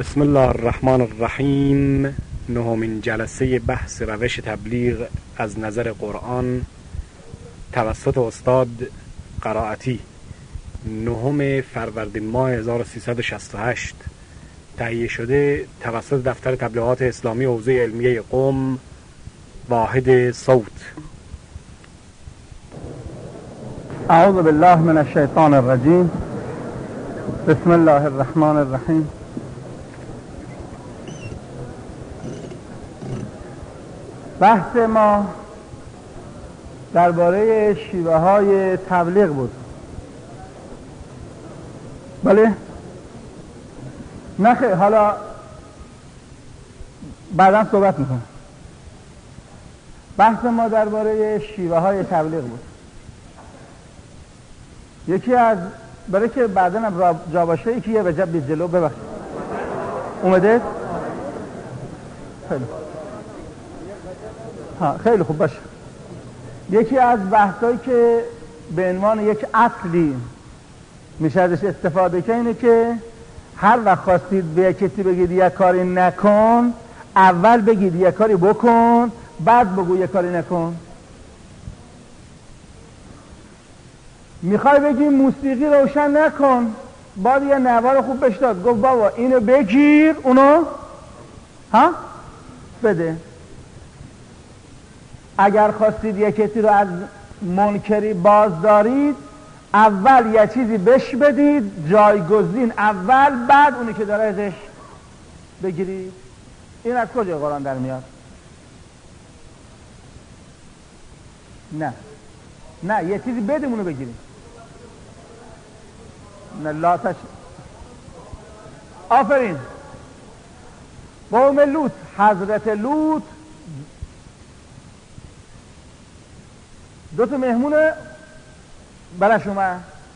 بسم الله الرحمن الرحیم. نهمین جلسه بحث روش تبلیغ از نظر قرآن توسط استاد قرائتی، 9 فروردین ماه 1368 تهیه شده توسط دفتر تبلیغات اسلامی حوزه علمیه قم، واحد صوت. اعوذ بالله من الشیطان الرجیم. بسم الله الرحمن الرحیم. بحث ما درباره شیوه های تبلیغ بود. بله؟ نه حالا بعدا صحبت میکنم. بحث ما درباره شیوه های تبلیغ بود. یکی از برای که بعدا هم جا باشه، یکی یه وجب بی جلو ببخشید اومده؟ خیلی خیلی خوب باشه. یکی از بحثایی که به عنوان یک اصلی میشه ازش استفاده که اینه که هر وقت خواستید به کسی بگید یک کاری نکن، اول بگید یک کاری بکن، بعد بگو یک کاری نکن. میخوای بگی موسیقی روشن نکن، بعد یه نوار خوب بهش داد، گفت بابا اینو بگیر اونو بده. اگر خواستید یک کسی رو از منکری باز دارید، اول یه چیزی بهش بدید جایگزین، اول بعد اونی که داره ازش بگیرید. این از کجا قرآن در میاد؟ نه یه چیزی بدیم اونو بگیریم. نه لاتش. آفرین. قوم لوط، حضرت لوط 2 مهمون برش اومد.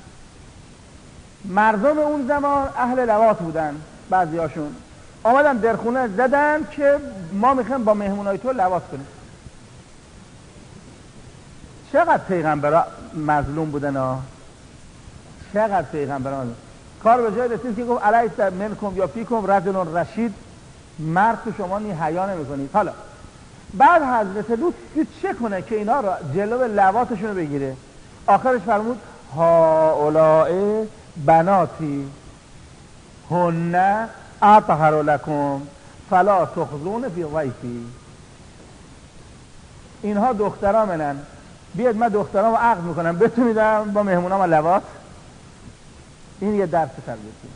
مردم اون زمان اهل لواط بودن، بعضی هاشون آمدن در خونه زدن که ما میخوایم با مهمونای تو لواط کنیم. چقدر پیغمبرا مظلوم بودن ها، چقدر پیغمبرا مظلوم. کار به جای رسید که گفت الیس منکم یا فیکم رجل رشید، مرد تو شما نی حیا نمیکنید. حالا بعد حضرت لوط چه کنه که اینا رو جلو لواطشون رو بگیره؟ آخرش فرمود هؤلاء بناتی هن اطهر لکم فلا تخزون فی ضیفی. اینها دخترامنن، بیاد من دخترامو عقد میکنم بهتون میدم با مهمونام لواط. این یه درس تربیتی.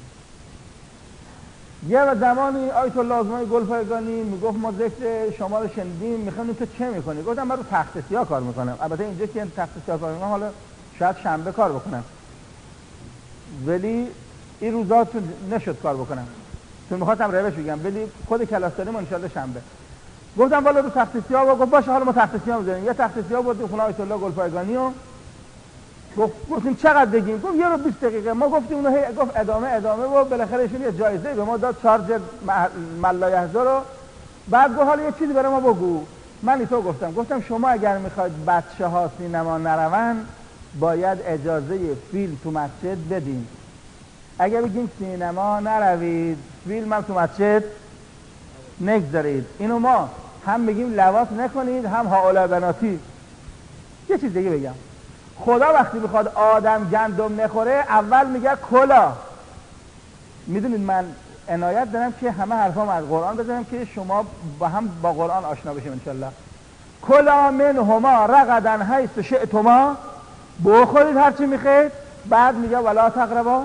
یه زمانی آیت الله آزمای گلپایگانی میگفت ما ذکر شما رو شنیدیم، میخوایم تو چه میکنی؟ گفتم من رو تخت سیاه کار میکنم. البته اینجا که تخت سیاه کار میکنم، حالا شاید شنبه کار بکنم، ولی این روزا نشد کار بکنم چون میخواستم روش بگم، ولی خود کلاس داریم ان شاءالله شنبه. گفتم والا رو تخت سیاه. گفت باشه حالا ما تخت سیاه میذاریم. یه تخت سیاه بردیم خونه آیت الله گلپایگانی و گفتیم چقدر بگیم؟ گفت یه رو 20 دقیقه. ما گفتیم اونو گفت ادامه و بالاخره ایشون یه جایزه به ما داد، چارج ملایحضر رو. بعد گفت حالا یه چیزی برای ما بگو. من اینطور گفتم شما اگر میخواید بچه ها سینما نرون، باید اجازه فیلم تو مسجد بدین. اگر بگیم سینما نروید، فیلم هم تو مسجد نگذارید. اینو ما هم بگیم لواط نکنید، هم هؤلاء بناتی. یه چیز دیگه بگم، خدا وقتی میخواد آدم گندم نخوره اول میگه کلا. میدونید من عنایت دارم که همه حرفام از قرآن بزنم که شما با قرآن آشنا بشیم انشالله. کلا منهما رغدا حیث شئتما، بخورید هرچی میخواید. بعد میگه ولا تقربا.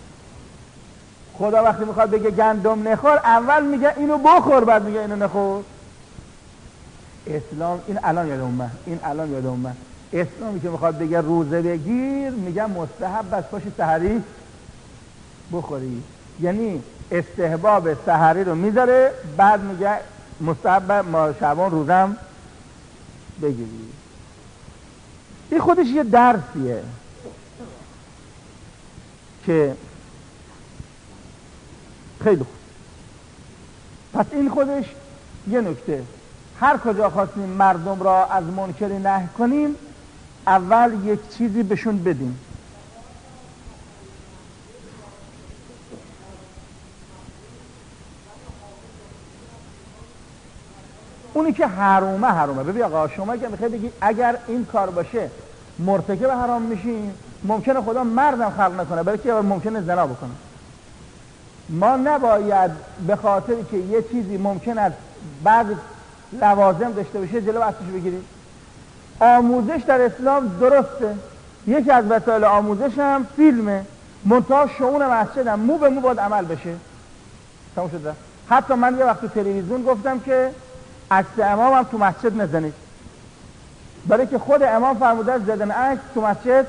خدا وقتی میخواد بگه گندم نخور اول میگه اینو بخور، بعد میگه اینو نخور. اسلام این الان یادم اومد. اسلامی که میخواد بگه روزه بگیر، میگه مستحب است پاشی سحری بخوری. یعنی استحباب سحری رو میذاره، بعد میگه مستحب ما شبان روزم بگیری. این خودش یه درسیه که خیلی خوب. پس این خودش یه نکته. هر کجا خواستیم مردم را از منکری نهی کنیم، اول یک چیزی بهشون بدیم. اونی که حرومه. ببین آقا شما که میخوای بگی اگر این کار باشه مرتکب حرام میشین، ممکنه خدا مردم خلق نکنه برای که ممکنه زنا بکنه. ما نباید به خاطری که یه چیزی ممکن است بعض لوازم داشته باشه جلو ازش بگیریم. آموزش در اسلام درسته، یکی از وسایل آموزش هم فیلمه، منتها شؤون مسجد هم مو به مو باید عمل بشه. تموم شده. حتی من یه وقت تو تلویزیون گفتم که عکس امام هم تو مسجد نزنید، برای که خود امام فرموده زدن عکس تو مسجد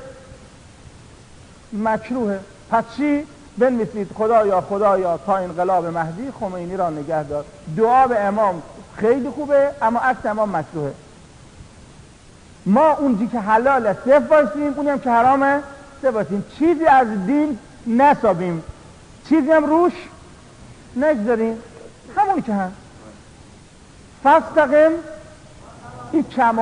مکروهه. پس چی؟ بنویسید خدایا تا انقلاب مهدی خمینی را نگه دار. دعا به امام خیلی خوبه اما عکس امام مکروهه. ما اونجی که حلاله صفر باشیم، اونی هم که حرامه صفر باشیم. چیزی از دین نسابیم، چیزی هم روش نگذاریم، همونی که هم فاستقم. این کما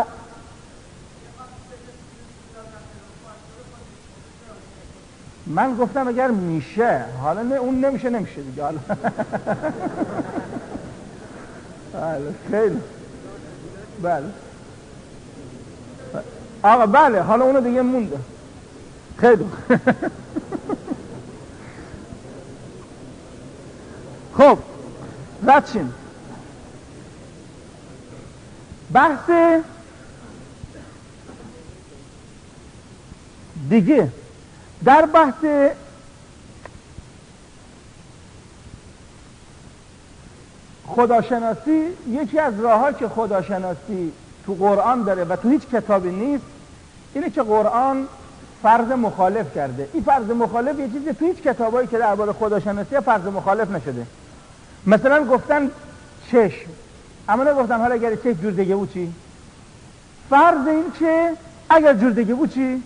من گفتم اگر میشه، حالا نه اون نمیشه دیگه. حالا بله خیلی بله آقا بله، حالا اونو دیگه مونده. خیلی خب رد شیم. بحث دیگه در بحث خداشناسی، یکی از راه‌ها که خداشناسی تو قرآن داره و تو هیچ کتابی نیست اینه که قرآن فرض مخالف کرده. این فرض مخالف یه چیزی تو هیچ کتابایی که درباره خداشناسی فرض مخالف نشده. مثلا گفتن چشم، اما نگفتن حالا اگر چشم جور دیگه بود چی؟ فرض این که اگر جور دیگه بود چی؟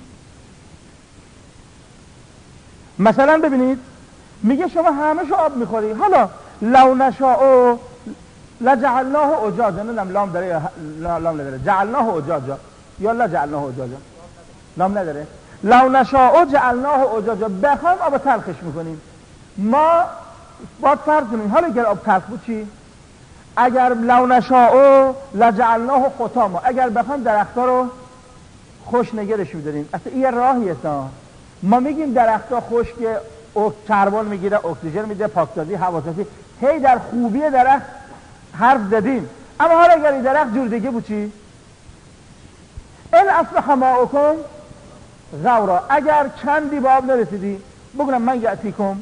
مثلا ببینید میگه شما همه شو آب میخوری، حالا لو نشاء لجعلناه اجاجا. نمیدونم لام داره یا لام نداره. جعلناه اجاجا یا لا جعلناه اجاجا؟ لام نداره. لو نشاء جعلناه اجاجا، بخوایم آب تلخش میکنیم. ما باید فرض کنیم حالا اگر آب تلخ بود چی؟ اگر لو نشاء لجعلناه ختاما، اگر بخوایم درخت‌ها رو خوش نگرش می‌داریم. اصلا این راهیه. ما میگیم درخت‌ها خشک، کربن میگیره، اکسیژن میده، پاکسازی، هواسازی، هی در خوبی درخت حرف زدیم. اما حالا اگر این درخت جور دیگه بود چی؟ این اصبح ماؤکم غورا، اگر چندی به آب نرسیدی بگونم من یأتیکم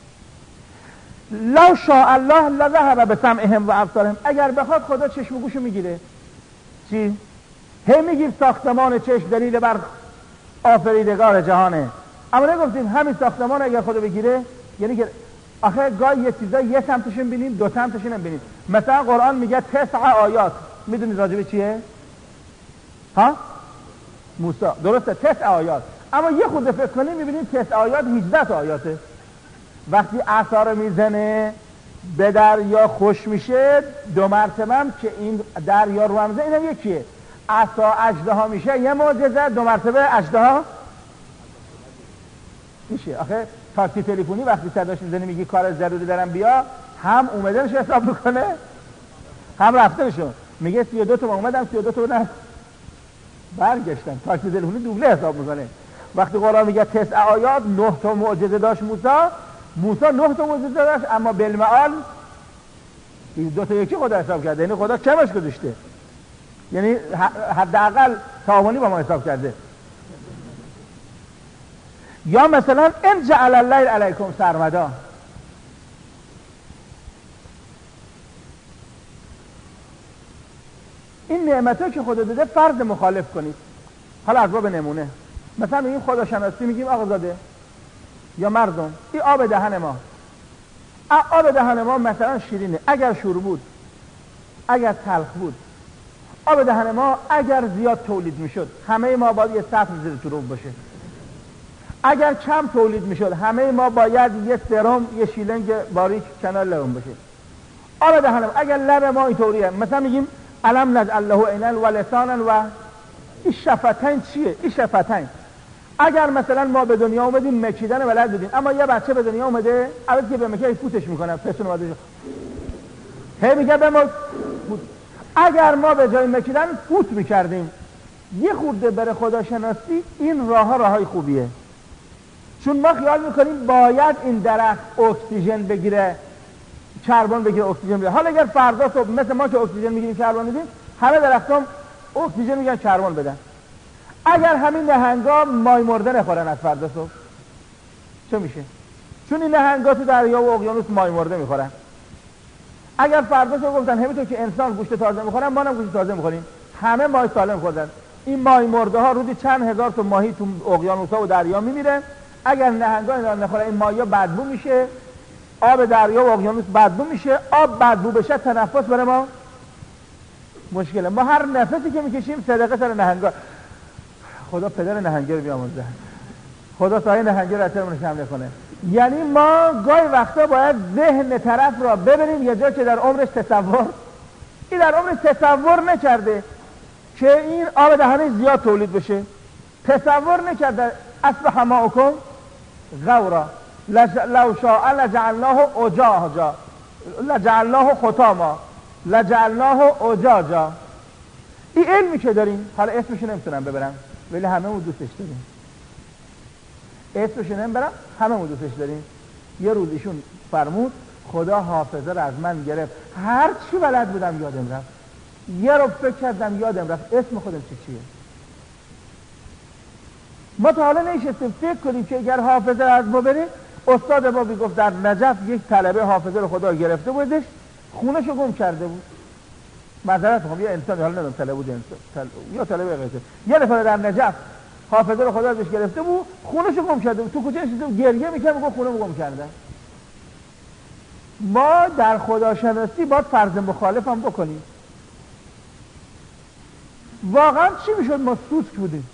لو شاء الله لذهب بسمعهم و ابصارهم، اگر بخواد خدا چشم و گوشو میگیره. چی؟ هی میگیم ساختمان چشم دلیل بر آفریدگار جهانه، اما نگفتیم همین ساختمان اگر خدا بگیره یعنی که آخه گاهی یه چیزا یه سمتشون بینیم دو سمتشون هم بینیم. مثلا قرآن میگه 9 آیات، میدونید راجبه چیه؟ ها؟ موسی. درسته 9 آیات، اما یه خود فکر کنیم میبینیم 9 آیات 18 آیاته. وقتی عصا رو میزنه به دریا خوش میشه 2 مرتبه هم که این دریا رو همزه، اینم یکیه. عصا اژدها میشه یه معجزه، 2 مرتبه اژدها میشه. آخه تاکسی تلفنی وقتی صداش میزنی میگی کار ضروری دارم بیا، هم اومده میشه حساب میکنه هم رفته میشه. میگه 32 تا اومدم 32 تا نه برگشتم. تاکسی تلفنی دوبله حساب میکنه. وقتی قرآن میگه 9 آیات 9 تا معجزه داشت موسی 9 تا معجزه داشت، اما بالمعال 2 تا یکی خدا حساب کرده. یعنی خدا کمش گذاشته، یعنی حداقل تعاونی با ما حساب کرده. یا مثلا ان جعل الليل علیکم سرمدا، این نعمت‌ها که خدا داده فرض مخالف کنید. حالا از باب نمونه مثلا این خدا شناسی میگیم آقازاده یا مردم، این آب دهن ما، آب دهن ما مثلا شیرینه اگر شور بود، اگر تلخ بود. آب دهن ما اگر زیاد تولید میشد همه ما باید یه سطل زیر تروب باشه، اگر کم تولید میشد همه ما باید یه سرم یه شیلنگ باریک کنار لبم باشه. آب دهن ما اگر لب ما اینطوریه، مثلا میگیم الم نجعل له عینین و لسانا و این شفتین چیه؟ این شفتین اگر مثلا ما به دنیا اومدیم مکیدن بلد بودیم، اما یه بچه به دنیا اومده اول که به مکی فوتش میکنه پسون اومده هی میگه به ما فوت. اگر ما به جای مکیدن فوت میکردیم. یه خورده بره خداشناسی این راههای خوبیه، چون ما خیال میکنیم باید این درخت اکسیژن بگیره، کربن بگیره، اکسیژن بگیره. حالا اگر فردا صبح مثل ما که اکسیژن میگیریم کربن میدیم، همه درختام اکسیژن میگیرن کربن بدن، اگر همین نهنگا مای مرده نخورن از فردا صبح چه میشه؟ چون این نهنگا تو دریا و اقیانوس مای مرده میخورن. اگر فردا صبح گفتن همینطور که انسان گوشت تازه میخورن، ما هم گوشت تازه میخوریم، همه مای سالم خوردن، این مای مرده ها روزی چند هزار تا ماهی تو اقیانوس‌ها و دریا میمیره. اگر نهنگا اینا نخورن این ماهی‌ها بدبو میشه، آب دریا و اقیانوس بدبو میشه، آب بدبو بشه تنفس برای ما مشکله. ما هر نفسی که میکشیم صدقه سر نهنگا. خدا پدر نهنگا رو بیامرزه، خدا سایه نهنگا رو اثرمون کم نکنه. یعنی ما گاهی وقتا باید ذهن طرف را ببریم یه جا که در عمرش این در عمرش تصور نکرده که این آب دهنه زیاد تولید بشه، تصور نکرده اصبح ماؤکم غورا لو شاء لجعلناه اجاجا لجعلناه ختاما لجعلناه اجاجا. این علمی که داریم، حالا اسمشو نمیتونم ببرم ولی همه دوستش داریم، اسمشو نمیبرم همه دوستش داریم. یه روز ایشون فرمود خدا حافظه رو از من گرفت، هر چی بلد بودم یادم رفت، یه رو فکر کردم یادم رفت اسم خودم چیه. ما تا حالا نشستیم فکر کنیم که اگر حافظه از ما بریم. استاد ما میگفت در نجف یک طلبه حافظه رو خدا گرفته بودش، خونشو گم کرده بود. معذرت میخوام، یه انسان، حالا ندارم طلبه بود انسان یا طلبه غیره، یه نفر در نجف حافظه رو خدا ازش گرفته بود، خونشو گم کرده بود، تو کوچه نشسته بود گریه میکرد میگفت خونه‌مو گم کردن. ما در خداشناسی باید فرض مخالف هم بکنیم. واقعا چی میشد ما سوسک بودیم،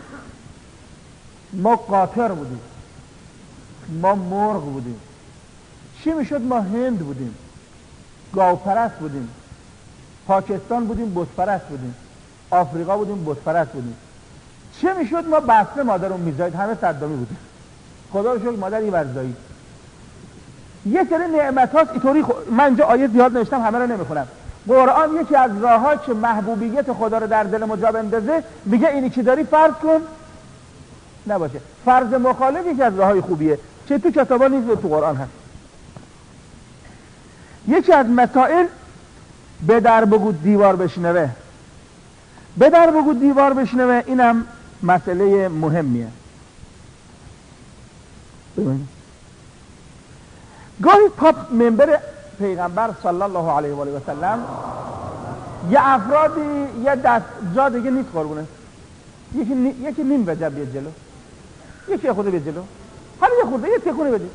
ما قاطر بودیم، ما مرغ بودیم؟ چی میشد ما هند بودیم، گاوپرست بودیم، پاکستان بودیم بتپرست بودیم، آفریقا بودیم بتپرست بودیم؟ چه میشد ما بسته مادرمون میزایید همه صدامی بودیم؟ خدا رو شکر مادر این ورزایی. یه سری نعمت هاست اینطوری من اینجا آیه زیاد نوشتم همه رو نمیخونم. قرآن یکی از راه‌ها که محبوبیت خدا رو در دل ما جا بندازه میگه اینی که داری فرض کن نباشه. فرض مخالف یکی از راه‌های خوبیه که تو کتابا نیست و تو قرآن هست. یکی از مسائل به در بگو دیوار بشنوه. به در بگو دیوار بشنوه اینم مسئله مهمیه. گاهی پاپ منبر پیغمبر صلی الله علیه و آله و سلم یه افرادی یه دست جا دیگه نیست قربونه، یکی نیم وجب بیاد جلو، یکی خود بیاد جلو، همین یه خورده یه تکونی بدید،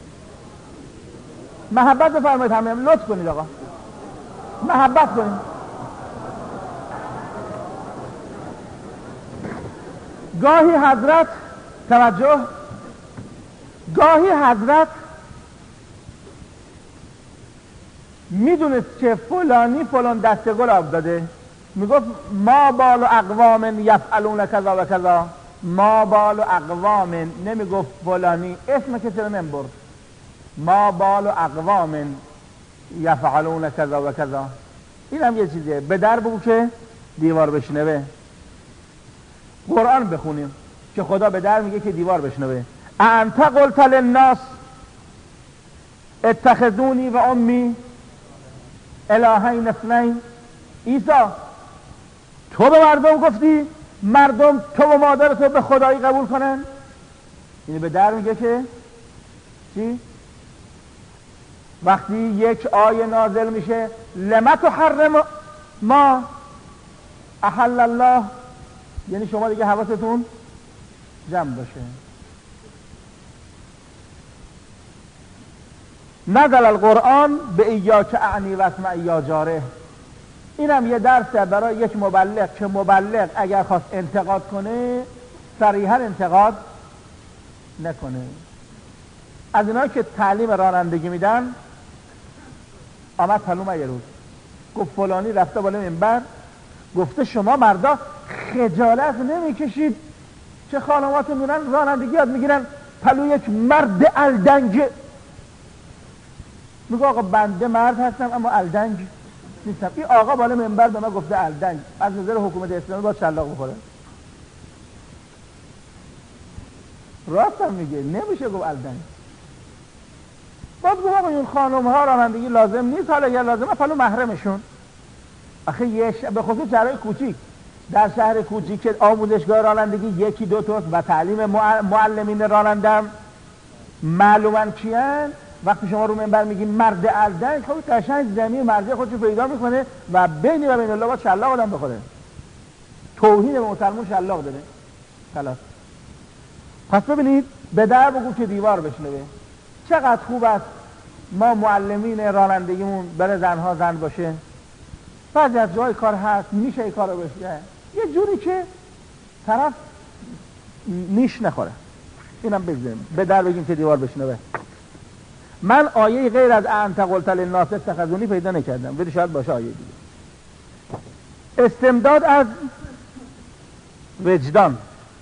محبت بفرمایید، همه لطف کنید آقا، محبت کنید. گاهی حضرت توجه، گاهی حضرت میدونست که فلانی فلان دسته گل آب داده، میگفت ما بال اقوام یفعلون کذا و کذا، ما بال اقوام، نمیگفت فلانی، اسم کسی رو نمیبرد، ما بال اقوام یفعلون کذا و کذا. این هم یه چیزیه. به در بگو که دیوار بشنوه. قرآن بخونیم که خدا به در میگه که دیوار بشنوه. انت قلت للناس اتخذونی و امی الهین اثنین. عیسی تو به مردم گفتی مردم تو و مادر تو به خدایی قبول کنن؟ این به در میگه که چی؟ وقتی یک آیه نازل میشه لما تحرم ما احل الله، یعنی شما دیگه حواستون جمع باشه. نزل القرآن به ایاک اعنی و اسمع یا جاره. اینم یه درسه برای یک مبلغ که مبلغ اگر خواست انتقاد کنه صریحا انتقاد نکنه. از اینا که تعلیم رانندگی میدن آمد پلومه یه روز گفت فلانی رفته بالا منبر گفته شما مردا خجالت نمیکشید چه خانماتون میرن رانندگی یاد میگیرن، پلو یک مرد الدنگ. میگه آقا بنده مرد هستم اما الدنگ نیستم. این آقا بالا منبر به من گفته الدنگ، از نظر حکومت اسلامی باید شلاق بخوره. راستم میگه، نمیشه گفت الدنگ. باید گفت آقا این خانم ها رانندگی لازم نیست، حالا اگر لازمه فلو محرمشون. آخه به خصوص شهرهای کوچیک، در شهر کوچیک که آموزشگاه رانندگی یکی دو تاست و تعلیم معلمین رانندم معلومن کیان، وقتی شما رو منبر میگی مرد الدنگ، خب قشنگ زمین مرزی خودشو پیدا میکنه و بینی و بین الله باید شلاق آدم بخوره. توهین به مسلمون شلاق داره. خلاص. پس ببینید، به در بگو که دیوار بشنوه. چقدر خوب است ما معلمین رانندگیمون بره زنها زن باشه. بعضی از جای کار هست میشه این کارو بشه، یه جوری که طرف نیش نخوره. اینم بگذاریم، به در بگیم که دیوار بشنوه. من آیه غیر از انت قلت للناس اتخذونی پیدا نکردم، ولی شاید باشه آیه دیگه. استمداد از وجدان.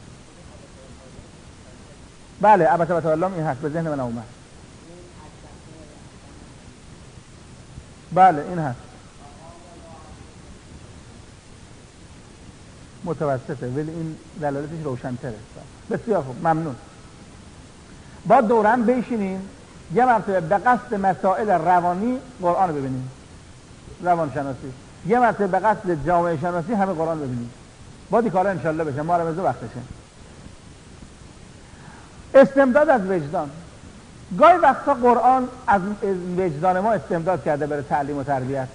بله، البته والله این هست، به ذهن من اومد. بله این هست، متوسطه ولی این دلالتش روشن‌تره. بسیار خوب، ممنون. با دورم بشینیم یه مرتبه به قصد مسائل روانی قرآن ببینیم، روان شناسی. یه مرتبه به قصد جامعه شناسی همه قرآن ببینیم. با دی کارا انشالله بشه، ما رو وقتشه. استمداد از وجدان. گاهی وقتا قرآن از وجدان ما استمداد کرده برای تعلیم و تربیت.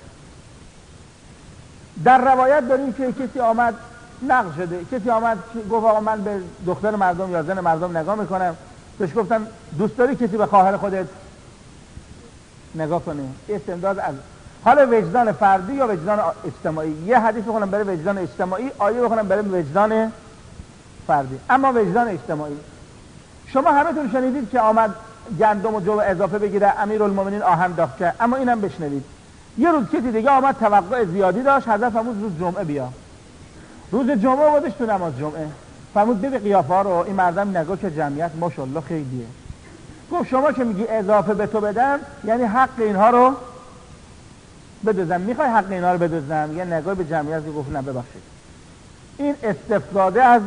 در روایت داریم که کسی آمد، نقل شده، کسی آمد گفت آقا من به دختر مردم یا زن مردم نگاه میکنم. بهش گفتن دوست داری کسی به خواهر خودت نگاه کنه؟ استمداد از حال وجدان فردی یا وجدان اجتماعی. یه حدیث بخونم برای وجدان اجتماعی، آیه بخونم برای وجدان فردی. اما وجدان اجتماعی، شما همتون شنیدید که آمد گندم و جو اضافه بگیره، امیرالمومنین آهن داغ کرد. اما اینم بشنوید، یه روز کسی دیگه آمد توقع زیادی داشت، حضرت فرمود روز جمعه بیا. روز جمعه آمدش تو نماز جمعه، فرمود ببین قیافه ها رو، این مردم نگاه که جمعیت ماشاءالله خیلیه. گفت شما که میگی اضافه به تو بدم، یعنی حق اینها رو بدوزم، میخوای حق اینها رو بدوزم؟ یه نگاه به جمعیت گفت نه ببخشید. این استفاده از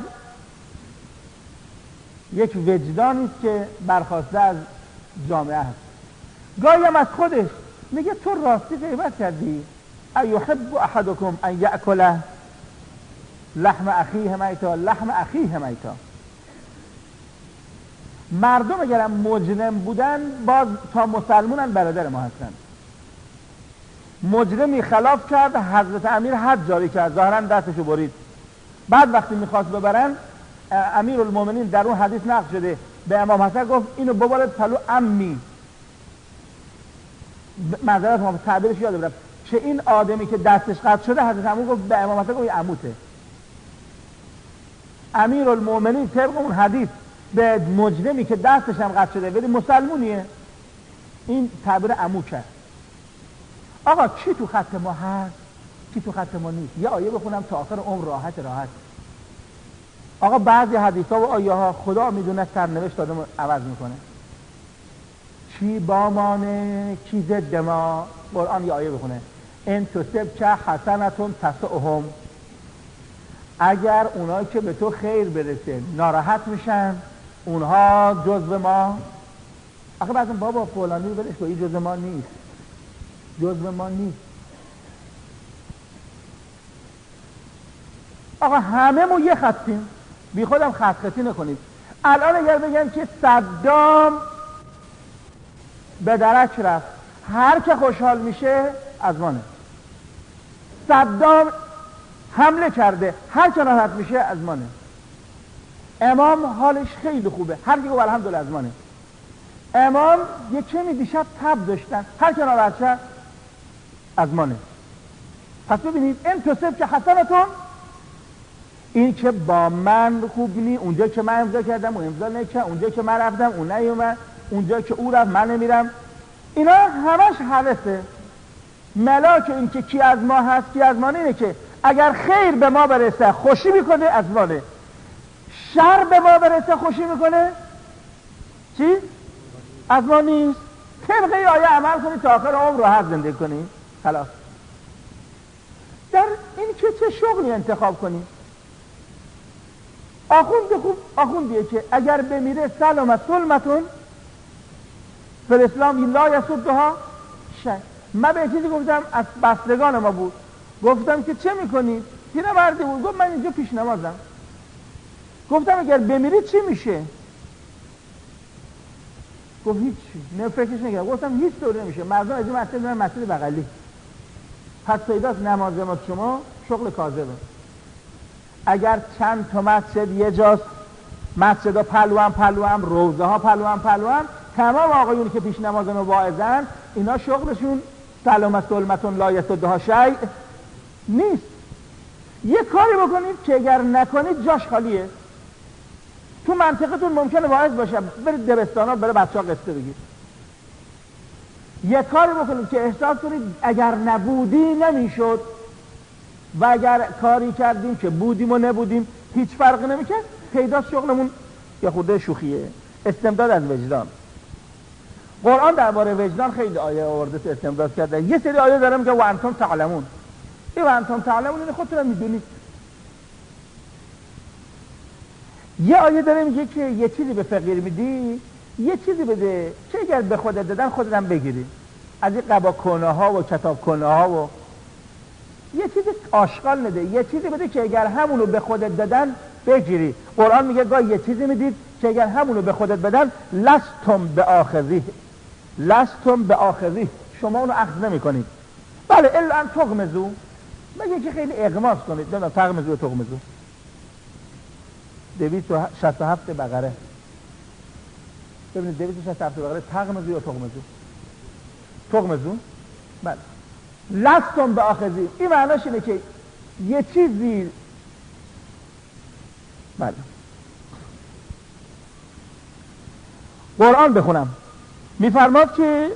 یک وجدانی است که برخواسته از جامعه است. گاهی هم از خودش میگه تو راستی غیبت کردی، ایحب احدکم ان یأکل لحم اخیه میتا، لحم اخیه میتا. مردم اگرم مجرم بودن باز تا مسلمونن برادر ما هستن. مجرمی خلاف کرد، حضرت امیر حد جاری کرد، ظاهرا دستشو برید. بعد وقتی میخواست ببرن، امیرالمومنین در اون حدیث نقل شده به امام حسن گفت اینو ببرید پلو عمی. معذرت ما تعبیرش یاد برم، چه این آدمی که دستش قطع شده، حضرت امیر گفت به امام حسن گفت این عموته. امیرالمومنین طبق اون حدیث به مجرمی که دستش هم قطع شده ولی مسلمونیه، این تعبیر عمو کرد. آقا چی تو خط ما هست، چی تو خط ما نیست؟ یه آیه بخونم تا آخر عمر راحت. آقا بعضی حدیثا و آیه ها خدا میدونه سرنوشت آدم عوض میکنه. چی با مانه کی ضد ما. قرآن یه آیه بخونه، ان تصب که حسنتون تسؤهم. اگر اونایی که به تو خیر برسه ناراحت میشن، اونها جزو ما. آخه بعضی بابا فلانی رو بدش این جزو ما نیست، جزو ما نیست. آقا همه ما یه خطیم، بی خودم خط خطی نکنید. الان اگر بگم که صدام به درک رفت، هر که خوشحال میشه از مانه. صدام حمله کرده، هر که ناراحت میشه از مانه. امام حالش خیلی خوبه، هر کی گفت الحمدلله از مانه. امام یه کمی دیشب تب داشتن، هر که ناراحت شد از مانه. پس ببینید این تصف که حسنتون، این که با من خوب نی، اونجا که من امضا کردم اون امضا نکرد، اونجا که من رفتم اون نیومد، اونجا که او رفت من نمیرم. اینا همش حدثه. ملاک این که کی از ما هست کی از ما اینه که اگر خیر به ما برسه خوشی میکنه از مانه، شر به ما برسه خوشی میکنه چی؟ از ما نیست. طبقه آیه عمل کنید تا آخر عمر راحت زندگی کنید. خلاص چه شغلی انتخاب کنیم. آخوندیه که اگر بمیره سلامت ظلمتون فی الاسلام لا یسدها شیء. من به چیزی گفتم از بستگان ما بود، گفتم که چه میکنید؟ پیرمردی بود گفت من اینجا پیش نمازم. گفتم اگر بمیری چی میشه؟ گفت هیچی، نه فکرش نکردم. گفتم هیچ طور نمیشه، مردم از این مسجد میرن مسجد بغلی، پس پیداست نماز شما شغل کاذبه. اگر چند تا مسجد یه جاست، مسجدها پلوام، روضه ها پلوام، تمام آقایونی که پیش نمازن و واعظن اینا شغلشون سلامت ظلمتون لا یسدها شیء نیست. یه کاری بکنید که اگر نکنید جاش خالیه. تو منطقتون ممکنه واعظ باشه، برید دبستانا بره بچه‌ها قصه بگید. یه کاری بکنید که احساس کنید اگر نبودی نمیشد و اگر کاری کردیم که بودیم و نبودیم هیچ فرقی نمیکنه. پیداست شغلمون یه خورده شوخیه. استمداد از وجدان. قرآن درباره وجدان خیلی آیه آورده تو استمداد کرده. یه سری آیه داره میگه و انتم تعلمون. این و انتم تعلمون این خودتون میدونید. یه آیه داره میگه که یه چیزی به فقیر میدی، یه چیزی بده که اگر به خودت دادن خودت هم بگیری. از این قبا کنه ها و کتاب کنه ها و یه چیزی آشغال نده، یه چیزی بده که اگر همونو به خودت دادن بگیری. قرآن میگه گاه یه چیزی میدید که اگر همونو به خودت بدن لستم به آخذی شما اونو اخذ نمی کنید. بله الا ان تغمزو، مگه که خیلی اغماز کنید. نه تغمزو و تغمزو 267 بقره. ببینید 267 بقره تغمزو یا تغمزو. بله لستم به آخذی، این معناش اینه که یه چیزی بله قرآن بخونم میفرماد که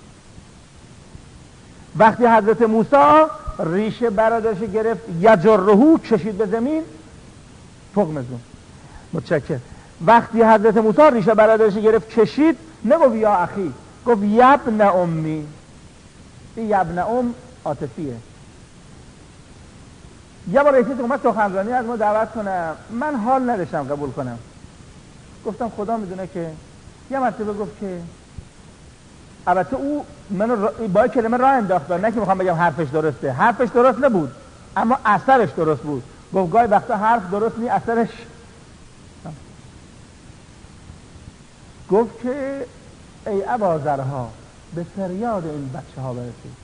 وقتی حضرت موسی ریشه برادرش گرفت یجرهو کشید به زمین تغمزو. متشکر. وقتی حضرت موسی ریشه برادرش گرفت کشید نگفت یا اخی، گفت یبن امی. این یبن ام عاطفیه. یه بار رئیس اومد سخنرانی از ما دعوت کنم، من حال نداشتم قبول کنم. گفتم خدا میدونه که یه مرتبه گفت که البته او منو با کلمه راه انداخت، نه که میخوام بگم حرفش درسته، حرفش درست نبود اما اثرش درست بود. گفت گاهی وقتا حرف درست نی اثرش. گفت که ای ابازرها به فریاد این بچه ها برسید.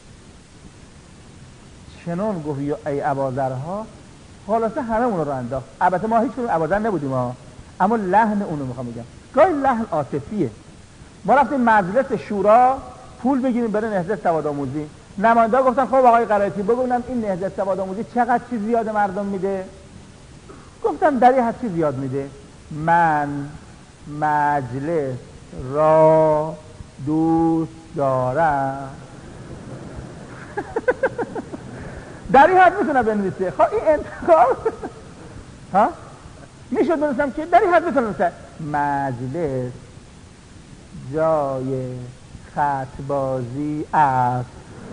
چنان گفت ای ابازرها، خلاصه همه اونو رو انداخت. البته ما هیچ کنون ابازر نبودیم اما لحن اونو میخوام بگم. گاهی لحن عاطفیه. ما رفتیم مجلس شورا پول بگیریم برای نهضت سوادآموزی. نماینده گفتن خب آقای قرائتی بگونم این نهضت سوادآموزی چقدر چیز زیاد مردم میده؟ گفتم در این حد چیز زیاد میده. من مجلس را دوست دارم. در این حد میتونه بنویسه. خب این انتخاب ها میشد بنویسم که در این حد میتونه بنویسه مجلس جای خطبازی است.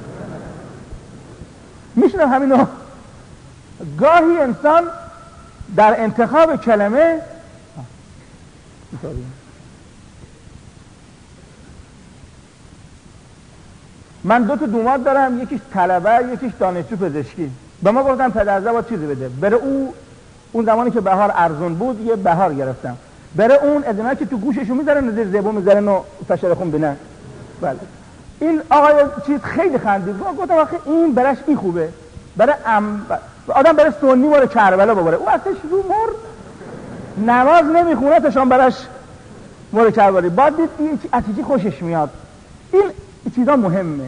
میشنم همینو. گاهی انسان در انتخاب کلمه من 2 تا دوماد دارم، یکیش طلبه یکیش دانشجو پزشکی. به ما گفتن پدرزه باید چیزی بده. بره اون زمانی که بهار ارزون بود یه بهار گرفتم. بره اون از اینا که تو گوششون میذارن زیر زبون میذارن و فشار خون بینن. بله این آقای چیز خیلی خندید. گفتم آخه این برش این خوبه، برای آدم برای سنی واره کربلا ببره، او اصلا رو مر نماز نمیخونه تاشان برش واره کربلا. بعد دید این اتیجی خوشش میاد. این چیزا مهمه.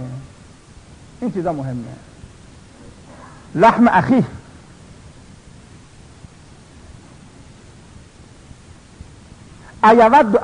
لحم اخی. ایود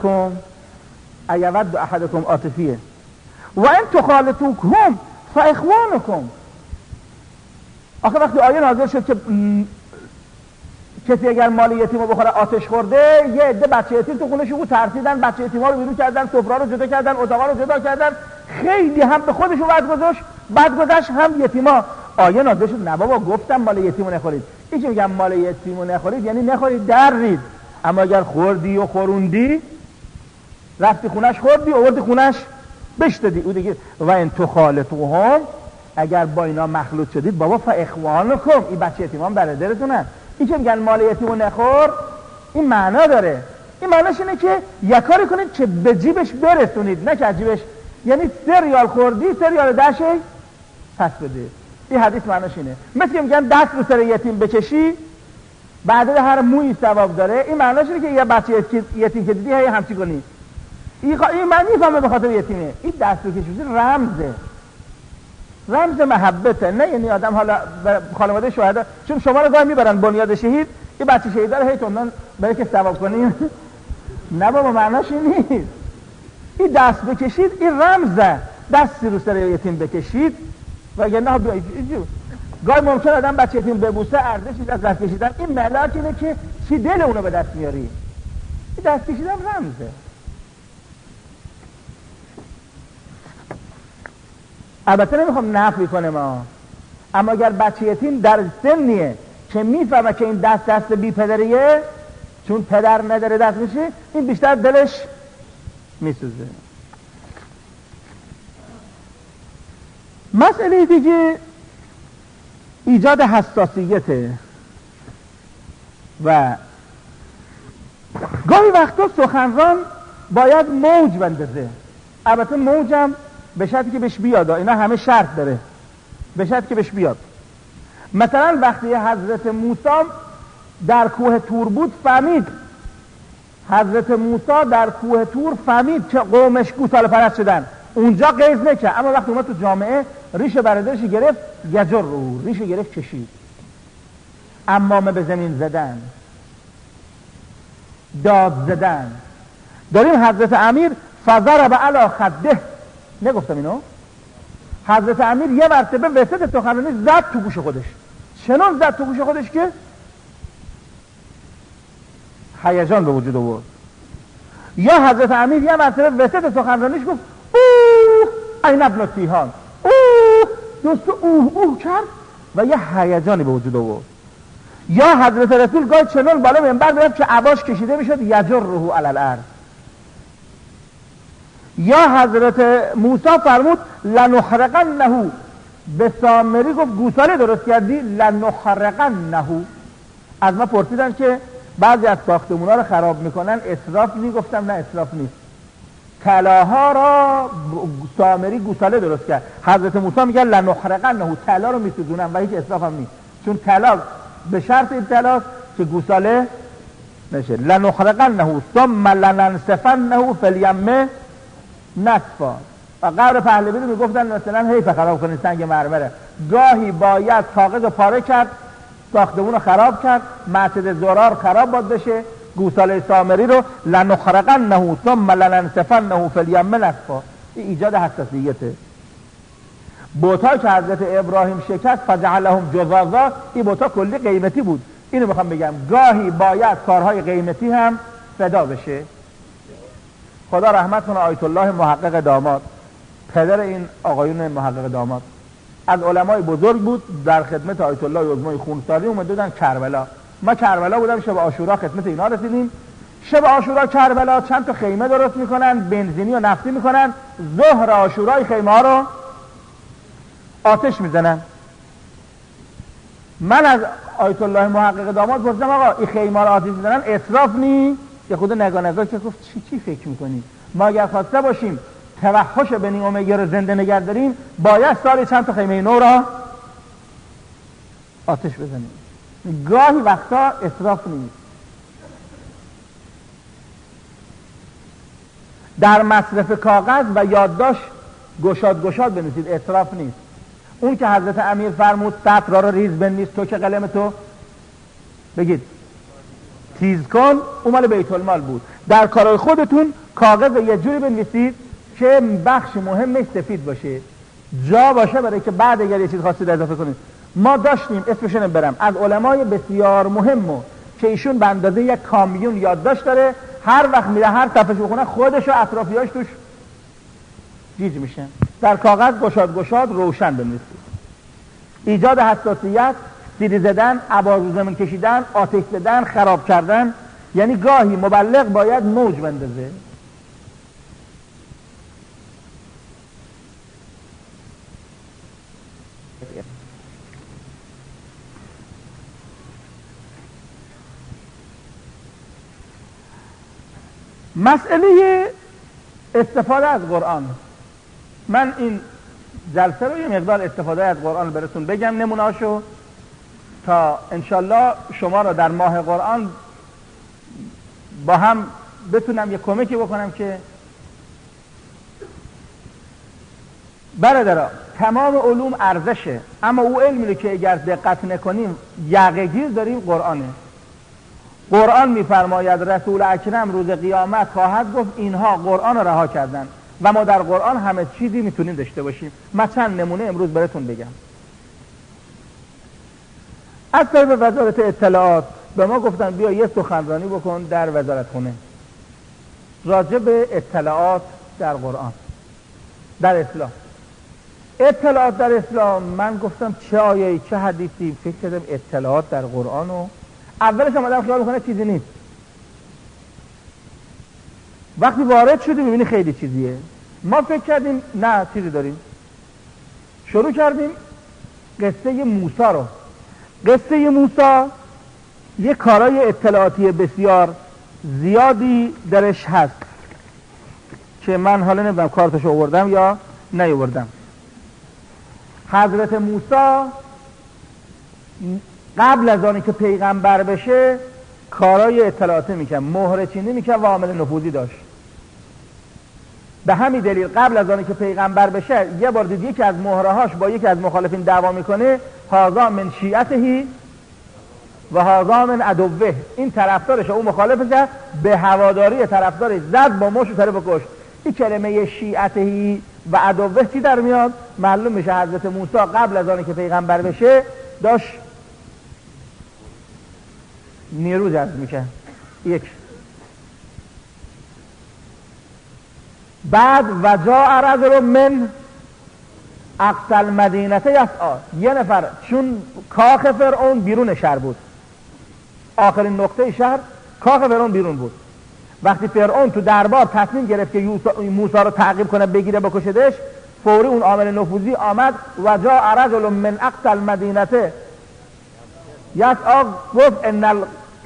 احدکم عاطفیه و ان تخالطوهم فاخوانکم. آخه وقتی آیه نازل شد که کسی اگر مال یتیمو بخوره آتش خورده، یه عده بچه یتیم تو خونه‌شون بود ترسیدن، بچه یتیما رو بیرون کردن، سفره رو جدا کردن، اتاقا رو جدا کردن. خیلی هم به خودشون بد گذشت هم یتیما. آیه نازل شد نه بابا گفتم مال یتیمو نخورید. این که میگم مال یتیمو نخورید یعنی نخورید درید، اما اگر خوردی و خوروندی، رفتی خونش خوردی آوردی خونش بشتدی او دیگه. و این تو خالطوهم، اگر با اینا مخلوط شدید بابا فاخوانکم، این بچه یتیمان برادرتونن. این که میگن مال یتیمو نخور این معنا داره. این معناش اینه که یک کاری کنید که به جیبش برسونید، نه که از جیبش، یعنی 3 ریال خوردی 3 ریال دهش پس بده. این حدیث معناش اینه. مثل که میگن دست رو سر یتیم بکشی بعد هر مویی ثواب داره. این معناش اینه که یه بچه یتیم که دیدی هی همچی کنی، این معنی فهمه به خاطر یتیمه. این دست رو کشی رمز محبته، نه یعنی آدم حالا خانواده شهدا، چون شما رو گاهی میبرن بنیاد شهید، یه بچه شهید رو هی تندان برای که ثواب کنیم. نه بابا معناش این نیست. این دست بکشید این رمزه، دستی رو سر یتیم بکشید و اگر نه گاهی ممکن آدم بچه یتیم ببوسه ارزشش از دست کشیدن. این ملاک اینه که چی دل اونو به دست میاری. این دست کشیدن رمزه. البته نمیخوام نفی کنم اما اگر بچه یتیم در سنیه که میفهمه که این دست بی پدریه، چون پدر نداره دست میشه، این بیشتر دلش میسوزه. مسئله دیگه ایجاد حساسیته و گاهی وقتا سخنران باید موج بندازه. البته موجم به شرطی که بهش بیاد، اینا همه شرط داره، به شرطی که بهش بیاد. مثلا وقتی حضرت موسی در کوه تور بود فهمید، حضرت موسی در کوه تور فهمید که قومش گوساله پرست شدن، اونجا قیز نکرد، اما وقتی اومد تو جامعه ریش برادرش گرفت، یجر رو ریش گرفت کشید، امامه به زمین زدن، داد زدن. داریم حضرت امیر فضرب علی خده، نگفتم اینو؟ حضرت امیر یه مرتبه وسط سخنرانی زد تو گوش خودش. چنان زد تو گوش خودش که هیجان به وجود آورد. یا حضرت امیر یه مرتبه وسط سخنرانیش گفت اوه این ابن تیهان، اوه دوست اوه کرد و یه هیجانی به وجود آورد. یا حضرت رسول گاهی چنان بالا منبر میرفت که عباش کشیده میشد یجره علی الارض. یا حضرت موسی فرمود لنحرقنه، به سامری گفت گوساله درست کردی، لنحرقنه. از ما پرسیدن که بعضی از ساختمونا رو خراب میکنن اسراف نی؟ گفتم نه اسراف نیست. طلاها را سامری گوساله درست کرد، حضرت موسی میگه لنحرقنه، طلا رو میسوزونن و هیچ اسراف هم نیست، چون طلا به شرط این طلا که گوساله نشه. لنحرقنه ثم لننسفنه فی الیم نصفا. و قبر پهلوی رو میگفتن مثلا حیف خراب کنید سنگ مرمره، گاهی باید کاغذ پاره کرد، ساختمون رو خراب کرد، مسجد زرار خراب باد بشه. گوساله سامری رو لنخرقنه ثم لننسفنه فی الیم نصفا. این ایجاد حساسیته. بوتا که حضرت ابراهیم شکست فجعلهم جذاذا، این بوتا کلی قیمتی بود. اینو میخوام بگم گاهی باید کارهای قیمتی هم فدا بشه. خدا رحمت کنه آیت الله محقق داماد، پدر این آقایون محقق داماد، از علمای بزرگ بود، در خدمت آیت الله عظمای خونساری اومده بودن کربلا. ما کربلا بودم، شب عاشورا خدمت اینا رسیدیم. شب عاشورا کربلا چند تا خیمه درست میکنن، بنزینی و نفتی میکنن، ظهر عاشورای خیمه ها رو آتش میزنن. من از آیت الله محقق داماد پرسیدم آقا این خیمه ها رو آتش میزنن اسراف نی؟ یه خود نگاه که گفت چی فکر میکنی؟ ما اگر خواسته باشیم توحش بنی امیه رو زنده نگه داریم باید سال چند تا خیمه نو را آتش بزنیم. گاهی وقتا اسراف نیست. در مصرف کاغذ و یادداشت گشاد بنویسید، اسراف نیست. اون که حضرت امیر فرمود سطر را ریز بنویس، تو که قلم تو بگید تیز کن، اون مال بیت المال بود. در کارهای خودتون کاغذ یه جوری بنویسید که بخش مهمش سفید باشه، جا باشه برای که بعد اگر یه چیز خاصی اضافه کنید. ما داشتیم اسمش نمیبرم، از علمای بسیار مهمو که ایشون به اندازه یک کامیون یادداشت داره، هر وقت میره هر صفحه بخونه خودش و اطرافیاش توش گیج میشن. در کاغذ گشاد روشن بنویسید. ایجاد حساسیت، سیلی زدن، ابر زمین کشیدن، آتش زدن، خراب کردن. یعنی گاهی مبلغ باید موج بندازه. مسئله استفاده از قرآن، من این جلسه رو یه مقدار استفاده از قرآن براتون بگم نمونه‌اشو، تا انشالله شما رو در ماه قرآن با هم بتونم یه کمکی بکنم که برادرها تمام علوم ارزشه، اما او علمی رو که اگر دقت نکنیم یقه‌گیر داریم قرآنه. قرآن میفرماید رسول اکرم روز قیامت خواهد گفت اینها قرآن رو رها کردن و ما در قرآن همه چیزی میتونیم داشته باشیم. من چند نمونه امروز براتون بگم. از طرف وزارت اطلاعات به ما گفتن بیا یه سخنرانی بکن در وزارتخونه راجع به اطلاعات در قرآن، در اسلام. اطلاعات در اسلام، من گفتم چه آیه‌ای چه حدیثی؟ فکر کردم اطلاعات در قرآن و اولش هم آدم خیال میکنه چیزی نیست، وقتی وارد شدیم میبینی خیلی چیزیه. ما فکر کردیم نه چیزی داریم، شروع کردیم قصه موسی رو. قصه موسی یه کارای اطلاعاتی بسیار زیادی درش هست که من حالا نمیدونم کارتشو آوردم یا نیاوردم. حضرت موسی قبل از آنی که پیغمبر بشه کارای اطلاعاتی میکرد، مهره چینی میکرد و عامل نفوذی داشت. به همین دلیل قبل از آنی که پیغمبر بشه یه بار دید یکی از مهرهاش با یکی از مخالفین دعوا میکنه، هذا من شیعته و هذا من عدوه. این طرفدارش اون مخالفش به هواداری طرفدارش زد با مشت طرف کشت. این کلمه شیعته و عدوه چی در میاد؟ معلوم میشه حضرت موسی قبل از آنی که پیغمبر بشه داشت نیرو جذب میشه. یک بعد وجاء رجل من اقصی المدینه یسعی، یه نفر چون کاخ فرعون بیرون شهر بود، آخرین نقطه شهر کاخ فرعون بیرون بود. وقتی فرعون تو دربار تصمیم گرفت که موسی رو تعقیب کنه بگیره بکشدش، فوری اون عامل نفوذی آمد وجاء رجل من اقصی المدینه یسعی، گفت ان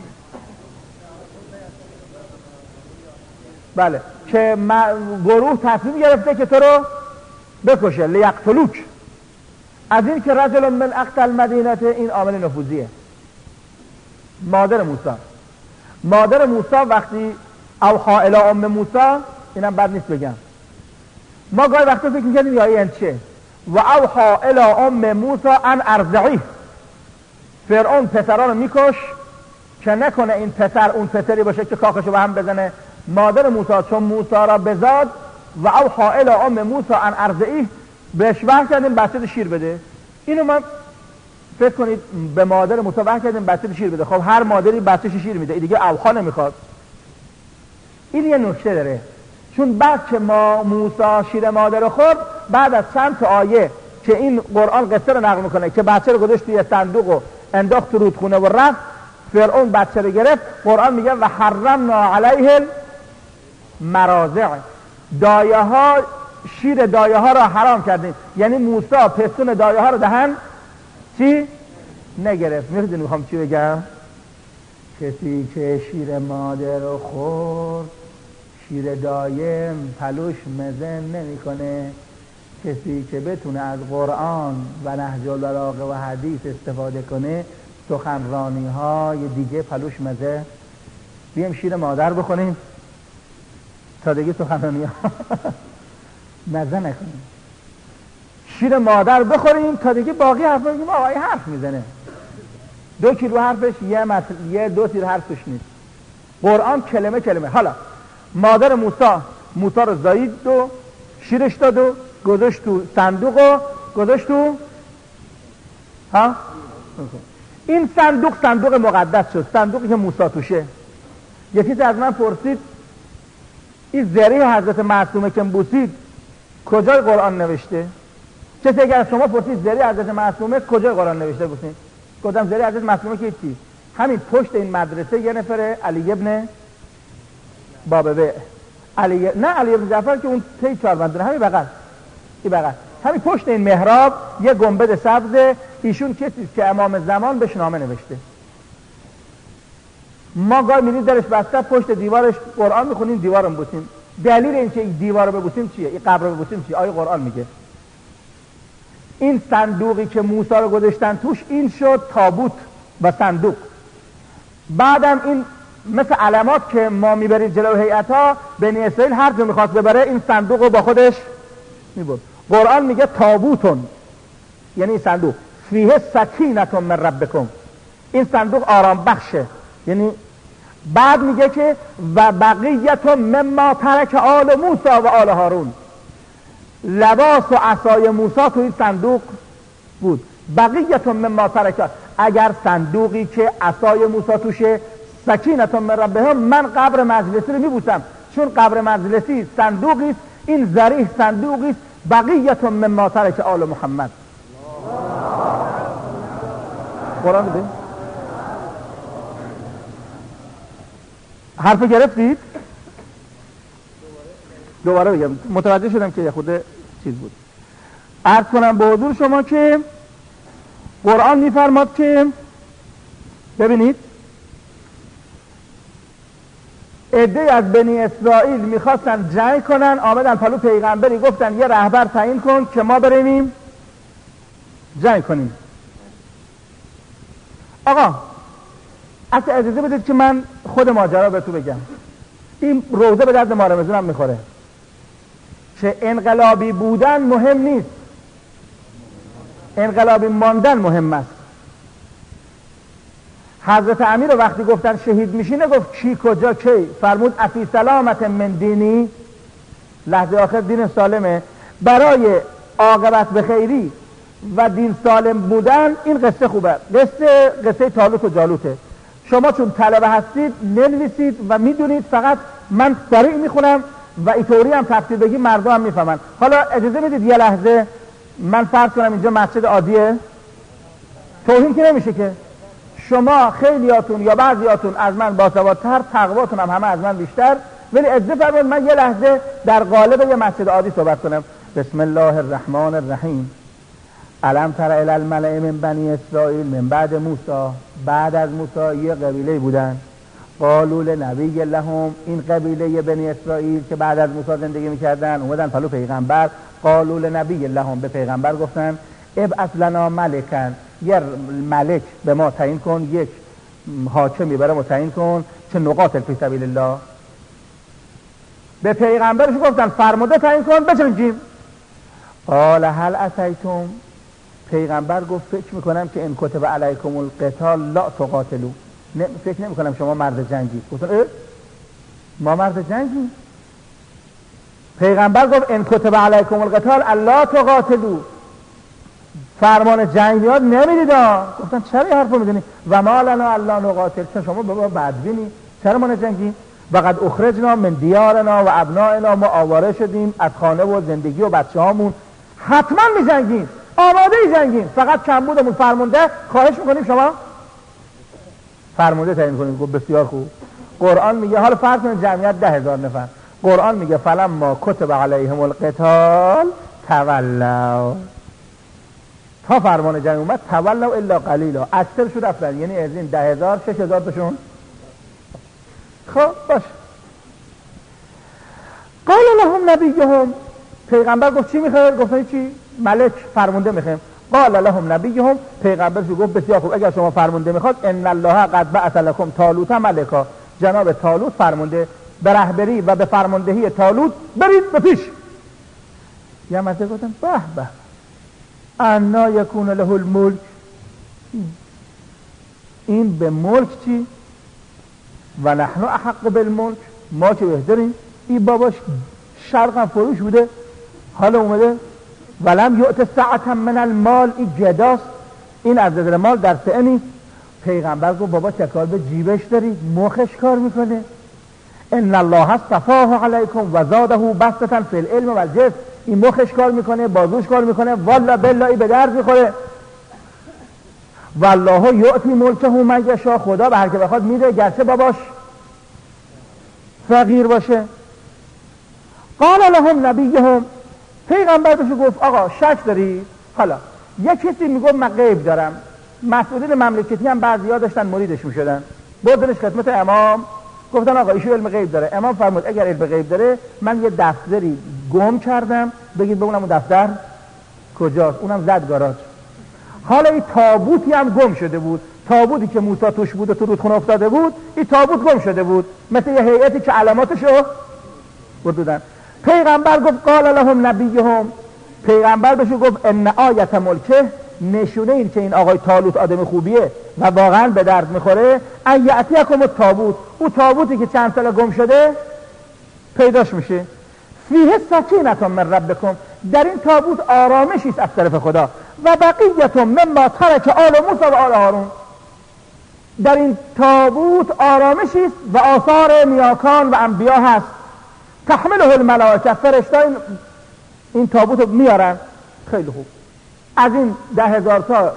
بله که گروه تصمیم گرفته که تو رو بکشه، لیقتلوک. از این که رجل من اقصی المدینه این عامل نفوذیه. مادر موسی وقتی اوحا الی ام موسی، اینم بد نیست بگم، ما گاهی وقتا فکر می‌کردیم یا این چه و اوحا الی ام موسی ان ارضعیه، فرعون پسرانو میکش که نکنه این پسر اون پسری باشه که کاخشو به هم بزنه. مادر موسی چون موسی را بزاد و اوحا الی ام موسی ان ارضعیه، بهش وحی کردیم بچه شیر بده. اینو من فکر کنید به مادر موسی وحی کردیم بچه شیر بده. خب هر مادری بچه‌ش شیر میده، این دیگه اوحا نمیخواد. این یه نکته داره، چون بعد که موسی شیر مادر رو خورد، بعد از چند تا آیه که این قرآن قصه رو نقل میکنه که بچه رو گذاشت توی صندوق و انداخت تو رودخونه و رفت، فرعون بچه رو گرفت. قرآن میگه و حرمنا علیه المراضع، دایه ها، شیر دایه ها را حرام کردیم. یعنی موسی پستون دایه ها رو دهن چی نگرفت. میخوادین میخوام چی بگم؟ کسی که شیر مادر رو خورد شیر دایه پلوش مزن نمیکنه. کسی که بتونه از قرآن و نهج البلاغه و حدیث استفاده کنه، سخنرانی های دیگه پلوش مزه. بیم شیر مادر بخونیم تا دیگه سخنرانی ها مزه نکنیم. شیر مادر بخوریم تا دیگه باقی حرف بگیم آقای حرف میزنه. 2 کیلو حرفش یه 2 تیر حرف توش نیست. قرآن کلمه کلمه. حالا مادر موسی رو زایید و شیرش داد و گذاشت تو صندوق و گذاشت تو این صندوق مقدس شد، صندوقی که موسی توشه. یکی از من پرسید این زری حضرت معصومه که بوسید کجای قرآن نوشته؟ کسی اگر از شما پرسید زری حضرت معصومه کجا قرآن نوشته بودین؟ گفتم زری حضرت معصومه که چی؟ همین پشت این مدرسه یه نفره علی ابن بابوه، نه علی ابن جعفر که اون تی چاربند، همین بغل، این بغل، همین پشت این محراب یه گنبد سبز، ایشون کسی که امام زمان بهش نامه نوشته. ما گاهی میریم درش بسته، پشت دیوارش قرآن میخونیم، دیوارم بوسیم. دلیل اینکه این دیوار رو ببوسیم چیه؟ این قبر رو ببوسیم چیه؟ آیه قرآن میگه. این صندوقی که موسی رو گذاشتن توش، این شد تابوت و صندوق. بعدم این مثل علامات که ما میبریم جلو هیئت‌ها، بنی اسرائیل هر جا میخواست ببره این صندوق رو با خودش میبرد. قرآن میگه تابوتون، یعنی این صندوق فیه سکینتون من ربکم، این صندوق آرام بخشه. یعنی بعد میگه که و بقیتون مما ترک آل موسی و آل هارون، لباس و عصای موسی تو این صندوق بود. بقیتون مما ترک، اگر صندوقی که عصای موسی توشه سکینتون من ربهم، من قبر مجلسی رو میبوسم، چون قبر مجلسی صندوقی است، این ذریح صندوقی است. بقیتون مما ترک آل محمد. قرآن بده. حرف گرفتید؟ دوباره بگم، متوجه شدم که خود چیز بود. عرض کنم به حضور شما که قرآن میفرماد که ببینید عده از بنی اسرائیل میخواستن جنگ کنن، آمدن پلو پیغمبری گفتن یه رهبر تعیین کن که ما بریم جنگ کنیم. آقا اصلا اجازه بدید که من خود ماجرا به تو بگم، این روزه به درد ما رمضان هم میخوره. چه انقلابی بودن مهم نیست، انقلابی ماندن مهم است. حضرت امیر رو وقتی گفتن شهید میشی نگفت کی کجا کی، فرمود افی سلامت من دینی، لحظه آخر دین سالمه. برای عاقبت به خیری و دین سالم بودن این قصه خوبه. قصه طالوت و جالوته. شما چون طلبه هستید ننویسید و میدونید، فقط من سریع میخونم و اینطوری هم تفسیر بگی مردم هم میفهمن. حالا اجازه بدید یه لحظه من فرض کنم اینجا مسجد عادیه، توهین که نمیشه که، شما خیلیاتون یا بعضیاتون از من باسوادتر، تقواتون هم همه از من بیشتر، ولی اجازه فرمایید من یه لحظه در قالب یه مسجد عادی صحبت کنم. بسم الله الرحمن الرحیم. الم تر الی الملأ من بنی اسرائیل من بعد موسی، بعد از موسی یه قبیله بودن، قالوا لنبی لهم، این قبیله بنی اسرائیل که بعد از موسی زندگی میکردن اومدن پلو پیغمبر، قالوا لنبی لهم، به پیغمبر گفتن ابعث لنا ملکا، یه ملک به ما تعیین کن، یک حاکمی برای ما تعیین کن که نقاتل فی سبیل الله. به پیغمبرش گفتن فرموده تعیین کن بجنگیم. قال هل اتیتم، پیغمبر گفت فکر میکنم که ان کتب علیکم القتال لا تقاتلوا، فکر نمیکنم شما مرد جنگی. گفتن ما مرد جنگی؟ پیغمبر گفت ان کتب علیکم القتال الا تقاتلوا، فرمان جنگ میاد نمیدید. گفتن چرا این حرفو میزنی؟ و ما لنا الا نقاتل، شما بابا بدبینی، چرا ما نجنگیم؟ وقد اخرجنا من دیارنا و ابنائنا، ما آواره شدیم از خانه و زندگی و بچه هامون، حتما میجنگیم، آماده جنگیم، فقط کمبودمون فرمونده، خواهش میکنیم شما فرمونده تعیین کنیم. گفت بسیار خوب. قرآن میگه حالا فرض کنید جمعیت 10,000 نفر، قرآن میگه فلما کتب علیهم القتال تولوا، تا فرمان جنگ اومد تولوا الا قلیلا، اکثرشون رفتن، یعنی از این 10,000 6,000 تاشون. خب باش. قال لهم نبیهم، پیغمبر گفت چی میخواید؟ گفتن چی؟ ملک، فرمانده میخوایم. قال لهم نبیهم، پیغمبر گفت بسیار خوب، اگر شما فرمانده میخواد ان الله قد بعث لكم طالوت ملکا، جناب طالوت فرمانده، به رهبری و به فرماندهی طالوت برید به پیش. یه مرتبه گفتن به به انا یکون له الملک، این به ملک چی؟ و نحن احق بالملک، ما که بهترین، این باباش شرقم فروش بوده، حالا اومده ولم یؤت سعة من المال، این گداست، این از نظر مال در سعه نیست. پیغمبر گفت بابا چه کار به جیبش داری، مخش کار میکنه. ان الله اصطفاه علیکم و زاده بسطة فی العلم و الجسم، این مخش کار میکنه، بازوش کار میکنه، والا بلایی به درد میخوره. والله یعطی ملکه من یشاء، خدا به هر که بخواد میده گرچه باباش فقیر باشه. قال لهم نبیهم، پیغمبر بهش گفت آقا شک داری؟ حالا یک کسی میگفت من غیب دارم، مسئولین مملکتی هم بعضیا داشتن مریدش میشدن، بردنش خدمت امام، گفتن آقا ایشون علم غیب داره. امام فرمود اگر علم غیب داره من یه دفتری گم کردم، بگید ببینم اون دفتر کجاست. اونم زد گاراژ. حالا این تابوتی هم گم شده بود، تابوتی که موسی توش بود و تو رودخونه افتاده بود، این تابوت گم شده بود، مثل یه هیئتی که علاماتشو بردودن. پیغمبر گفت قال لهم نبیهم، پیغمبر بهش گفت ان آیت ملکه، نشونه این که این آقای طالوت آدم خوبیه و واقعا به درد میخوره، ان یأتیکم التابوت، او تابوتی که چند سال گم شده پیداش میشه، فیه سکینة من ربکم، در این تابوت آرامشی است از طرف خدا، و بقیت مما ترک آل موسی و آل هارون، در این تابوت آرامشی است و آثار نیاکان و انبیا هست. تحمله الملائکه، فرشتای این تابوت رو میارن. خیلی خوب. از این 10,000 تا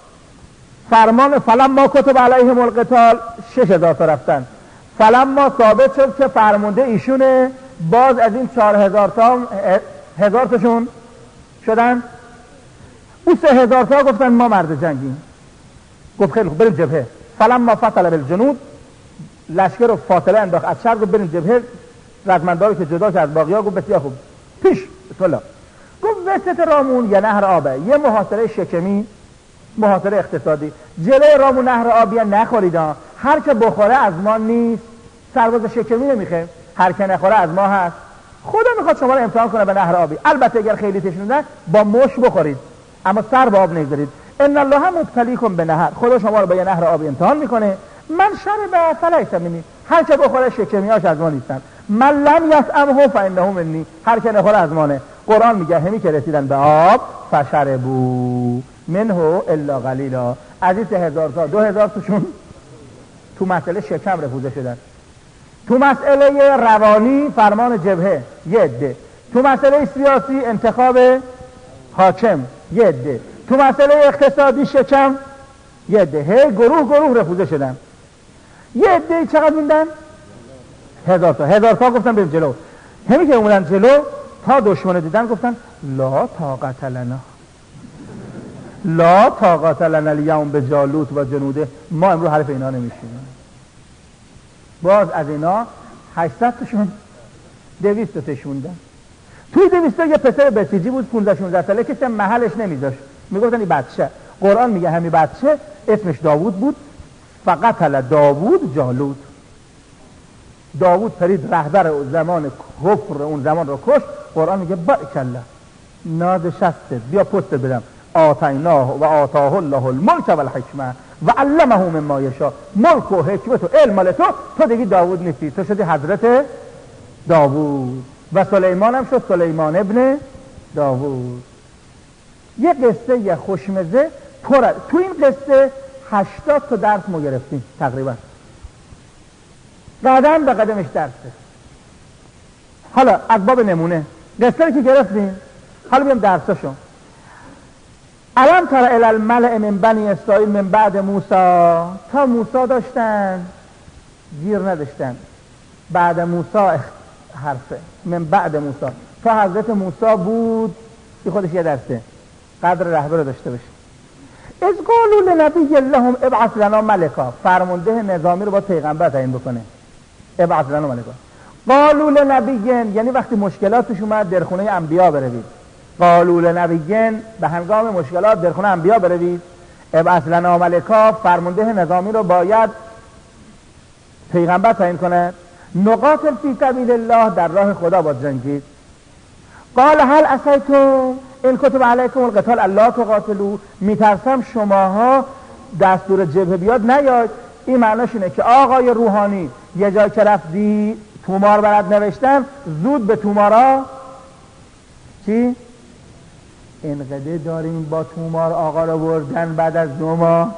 فرمان فلما کتب علیهم القتال 6,000 تا رفتن. فلما ثابت شد که فرمانده ایشونه، باز از این 4,000 تا 1,000 تاشون شدن. اون 3,000 تا گفتن ما مرد جنگیم. گفت خیلی خوب بریم جبهه. فلما فصل بالجنود، لشکر رو فاصله انداخت از شرق، بریم جبهه. رزمنداری که جدا کرد باقی‌ها گفت بسیار خوب پیش بسم الله. گفت وسط رامون یه نهر آبه، یه محاصره شکمی، محاصره اقتصادی، جلوی رامون نهر آبیه نخورید، هر که بخوره از ما نیست. سرباز شکمی نمیخه، هر که نخوره از ما هست. خدا میخواد شما رو امتحان کنه به نهر آبی. البته اگر خیلی تشنوده با مش بخورید، اما سر به آب نگذارید. ان الله مبتلیکم به نهر، خدا شما رو به یه نهر آبی امتحان میکنه. من شرب فلیس منی، هر که بخوره شکمیاش از ما نیستن. من لم یطعمه فانه منی، هر که نخوره از مانه. قرآن میگه همی که رسیدن به آب فشربوا منه الا قلیلا، از این 3,000 تا 2,000 توشون تو مسئله شکم رفوزه شدن. تو مسئله روانی فرمان جبهه یه عده، تو مسئله سیاسی انتخاب حاکم یه عده، تو مسئله اقتصادی شکم یه عده. هی گروه رفوزه شدن. یه عده چقدر موندن؟ 1,000 تا. 1,000 تا گفتن بریم جلو. همی که اومدن جلو تا دشمن دیدن گفتن لا طاقت لنا، لا طاقت لنا الیوم بجالوت و جنوده، ما امروز حرف اینا نمیشیم. باز از اینا 800 تاشون 200 تاش موندن. توی 200 تا یه پسر بسیجی بود 15-16 ساله که محلش نمیذاشت، میگفتن این بچه. قرآن میگه همین بچه اسمش داوود بود. فقتل داوود جالوت، داوود پرید رهبر زمان کفر اون زمان رو کشت. قرآن میگه بارکالله، ناز شسته بیا پست بدم. آتیناه و آتاه الله الملک و الحکمه و علمه مما یشاء، ملک و حکمت و علم مال تو دیگه داوود نیستی، تو شدی حضرت داوود. و سلیمان هم شد سلیمان ابن داوود. یه قصه خوشمزه پر. تو این قصه 80 تا درس ما گرفتیم تقریبا، قدم به قدمش درسه. حالا از باب نمونه قصه که گرفتیم، حالا بیام درساشو. الم تر الی الملأ من بنی اسرائیل من بعد موسی، تا موسی داشتن گیر نداشتن، بعد موسی حرفه، من بعد موسی تا حضرت موسی بود. این خودش یه درسه، قدر رهبر داشته باشه. از قالوا لنبی لهم ابعث لنا ملکا، فرمانده نظامی رو با پیغمبر تعیین بکنه. ابعث لنا ملکا. قالوا لنبی، یعنی وقتی مشکلاتش اومد در خونه انبیا بروید. قالوا لنبی، به هنگام مشکلات در خونه انبیا بروید. ابعث لنا ملکا، فرمانده نظامی رو باید پیغمبر تعیین کنه. نقاتل فی سبیل الله، در راه خدا با جنگید. قال هل عصیتم این کتب علیکم القتال الا تقاتلوا، میترسم شماها دستور جبهه بیاد نیاید. این معناش اینه که آقای روحانی یه جای که رفتی تومار برات نوشتم، زود به تومارا چی؟ انقدر داریم با تومار آقا رو بردن بعد از 2 ماه.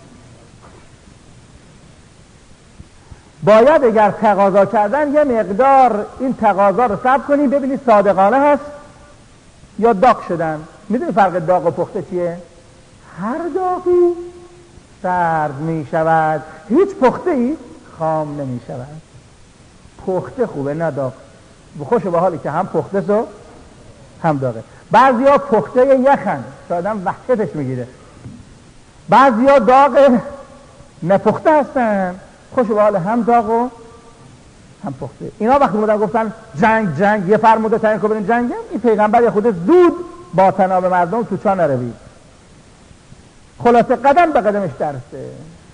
باید اگر تقاضا کردن یه مقدار این تقاضا رو ثبت کنی ببینی صادقانه هست یا داغ شدن. میدونی فرق داغ و پخته چیه؟ هر داغی سرد می شود، هیچ پخته ای خام نمی شود. پخته خوبه نه داغ. خوشه به حالی که هم پخته سو هم داغه. بعضی ها پخته یخن که آدم وحشتش میگیره، بعضی ها داغ نپخته هستن، خوشه به حال هم داغ و هم پخته. اینا وقتی بودن گفتن جنگ یه فرموده تا اینکه برین جنگ، این پیغمبر خود زود با تناب مردم تو چا نروید. خلاصه قدم به قدمش درسته.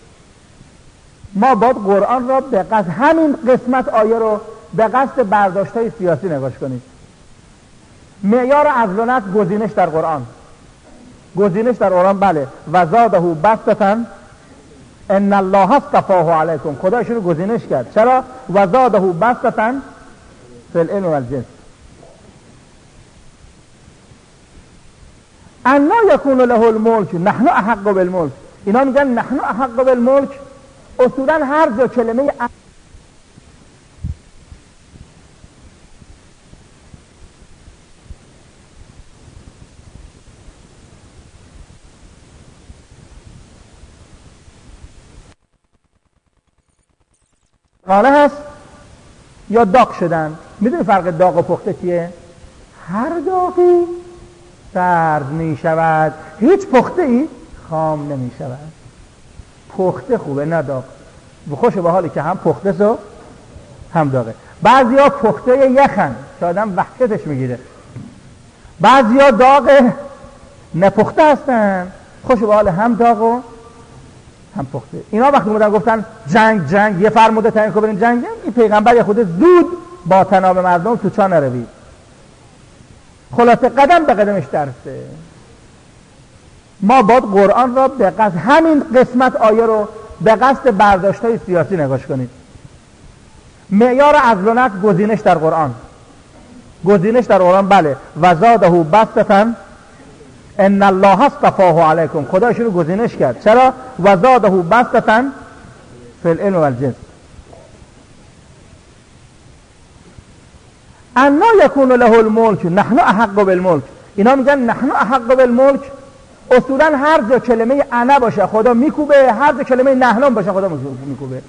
ما باید قرآن را به قصد همین قسمت آیه رو به قصد برداشت‌های سیاسی نگاش کنید. معیار عدل و نصب گزینش در قرآن، گزینش در قرآن بله. و زاده بسطة ان الله اصطفاه علیکم، خدا ایشونو گزینش کرد. چرا؟ و زاده بسطة فی العلم والجنس. انا یکون له الملک نحن احق بالملک. اینا میگن نحن احق بالملک. اصولا هر جا کلمه قاله هست یا داغ شدن. میدونی فرق داغ و پخته چیه؟ هر داغی سرد می شود، هیچ پخته ای خام نمی شود. پخته خوبه نه داغ. خوشه به حالی که هم پخته سو هم داغه. بعضی ها پخته یخن که آدم وحشتش میگیره، بعضی ها داغ نپخته هستن، خوشه به حال هم داغ و هم پخته. اینا وقتی بودن گفتن جنگ یه فرموده تا اینکه برین جنگ، این پیغمبر خود زود با تناب مردم تو چا نروید. خلاصه قدم به قدمش درسته. ما باید قرآن را به قصد همین قسمت آیه رو به قصد برداشت‌های سیاسی نگاش کنید. معیار عدل و نصب گزینش در قرآن، گزینش در قرآن بله. و زاده بسطة ان الله اصطفاه علیکم، خدا ایشونو گزینش کرد. چرا؟ و زاده بسطة فی العلم والجنس. انا یکون له الملک نحن احق بالملک. اینا میگن نحن احق بالملک. اصولا هر جا کلمه انا باشه خدا میکوبه، هر جا کلمه نحن باشه خدا میکوبه.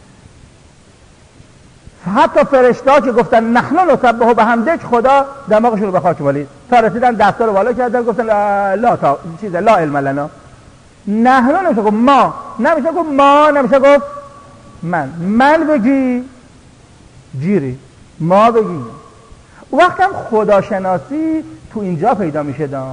حتی فرشته‌ها که گفتن نحن نسبح بحمدک، خدا دماغشون رو به خاک بالید تا رسیدن دستا رو بالا کردن گفتن لا علم لنا. نحن نمیشه گفت ما، نمیشه گفت ما، نمیشه گفت من بگی جیری، ما بگی. وقتی هم خداشناسی تو اینجا پیدا میشه دا.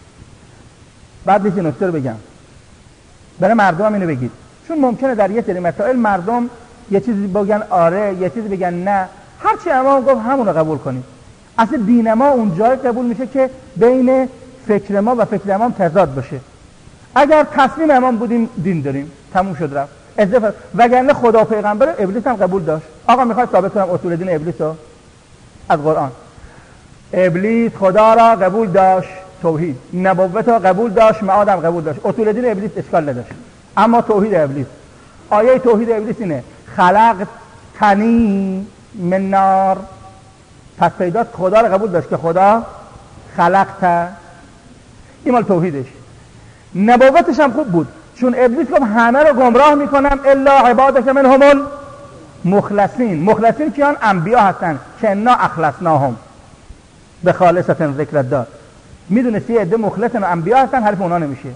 بعد یه نکته رو بگم برای مردم هم اینو بگید، چون ممکنه در یه سری مسائل مردم یه چیزی بگن آره، یه چیزی بگن نه. هرچی امام گفت همون رو قبول کنید. اصلا دین ما اونجای قبول میشه که بین فکر ما و فکر امام تضاد باشه. اگر تسلیم امام بودیم دین داریم، تموم شد رفت. وگرنه خدا و پیغمبر، ابلیس هم قبول داشت. آقا میخواد ثابت کنم اصول دین ابلیس رو از قرآن. ابلیس خدا را قبول داشت، توحید، نبوت را قبول داشت، معاد هم قبول داشت. اصول دین ابلیس اشکال نداشت. اما توحید ابلیس، آیه توحید ابلیس اینه خلقتنی من نار. پس پیدات خدا را قبول داشت که خدا خلقت، این مال توحیدش. نبوتش هم خوب بود، چون ابلیس گفت همه رو گمراه میکنم الا عبادک منهم المخلصین. مخلصین کیان؟ انبیا هستن که انا اخلصناهم به خالصة ذکر الدار. میدونستی یه عده مخلصن و انبیا هستن، حرف اونا نمیشه.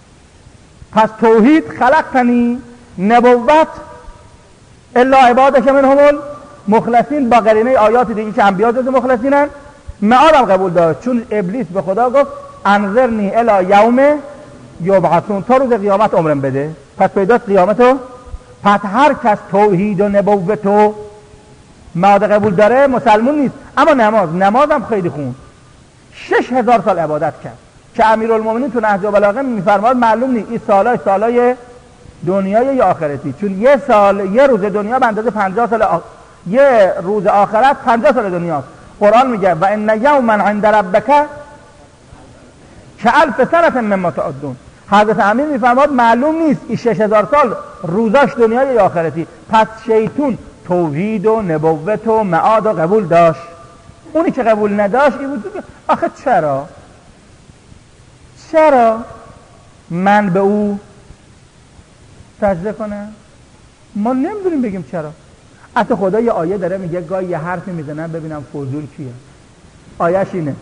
پس توحید خلقتنی، نبوت الا عبادک منهم المخلصین با قرینه آیات دیگه که انبیا جز مخلصینن. معادم قبول داشت، چون ابلیس به خدا گفت انظرنی الی یوم یبعثون، تا روز قیامت عمرم بده. پس پیداست قیامتو. پس هر کس توحید و نبوت و معاد قبول داره مسلمون نیست. اما نماز هم خیلی خون، 6000 سال عبادت کرد که امیرالمومنین تو نهج البلاغه میفرماد معلوم نیست این سالای دنیای یا آخرتی، چون یه روز دنیا به اندازه 50 سال یه روز آخرت 50 سال دنیاست. قرآن میگه و ان یوما عند ربک كألف سنة مما تعدون. حضرت امیر میفرماد معلوم نیست این 6000 سال روزاش دنیای یا آخرتی. پس شیطون توحید و نبوت و معاد و قبول داشت. اونی که قبول نداشت این بود که آخه چرا من به او سجده کنم؟ ما نمیدونیم بگیم چرا. حتی خدا یه آیه داره میگه گاهی یه حرفی میزنن ببینم فضول کیه. آیش اینه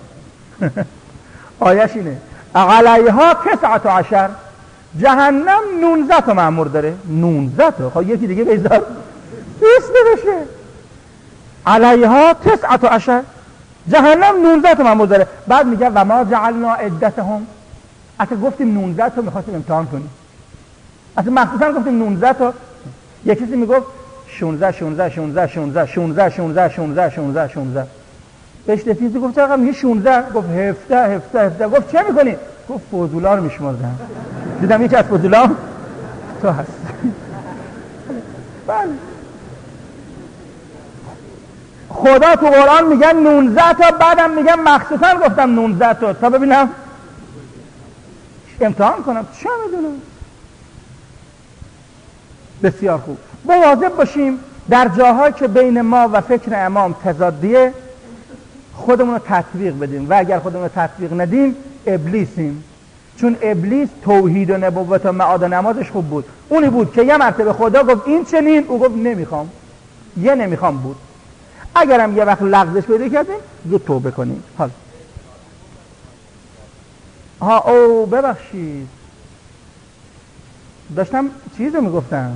علیها 19 جهنم 19 تا مأمور داره. 19 تا خب یکی دیگه بذار 20 بشه. علیها 19 جهنم 19 تا مأمور داره. بعد میگه و ما جعلنا عدتهم. اصلا گفتیم 19 تا میخواستیم امتحان کنیم. اصلا مخصوصا گفتیم 19 تا. یک کسی میگفت 16 بهش رفیقی گفت آقا میگه 16 گفت 17 گفت چه میکنی؟ گفت فضولا رو میشمردم. دیدم یکی از فضولا تو هست. بله خدا تو قرآن میگن 19 تا بعدم میگن مخصوصا گفتم 19 تا ببینم امتحان کنم چه میدونم. بسیار خوب مواظب باشیم در جاهایی که بین ما و فکر امام تضادیه خودمون رو تطبیق بدیم و اگر خودمون رو تطبیق ندیم ابلیسیم. چون ابلیس توحید و نبوت و معاد و نمازش خوب بود. اونی بود که یه مرتبه خدا گفت این چنین او گفت نمیخوام بود. اگرم یه وقت لغزش پیدا کردیم زود توبه کنیم. حالا ببخشید داشتم چیزو میگفتم.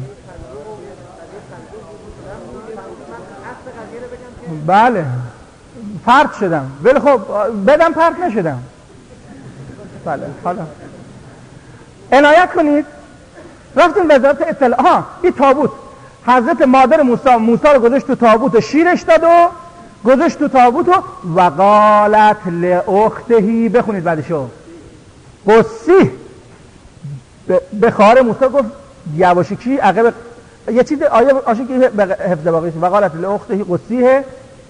بله پرت شدم ولی خب بدم پرت نشدم. بله حالا عنایت کنید. رفتیم وزارت اطلاع. این تابوت حضرت مادر موسی رو گذاشت تو تابوت و شیرش داد و گذاشت تو تابوت و قالت لاختهی بخونید بعدشو قصی به خواهر موسی گفت یواشکی عقب یه چیز آیه آشکی حفظ باقی و قالت لاختهی قصیه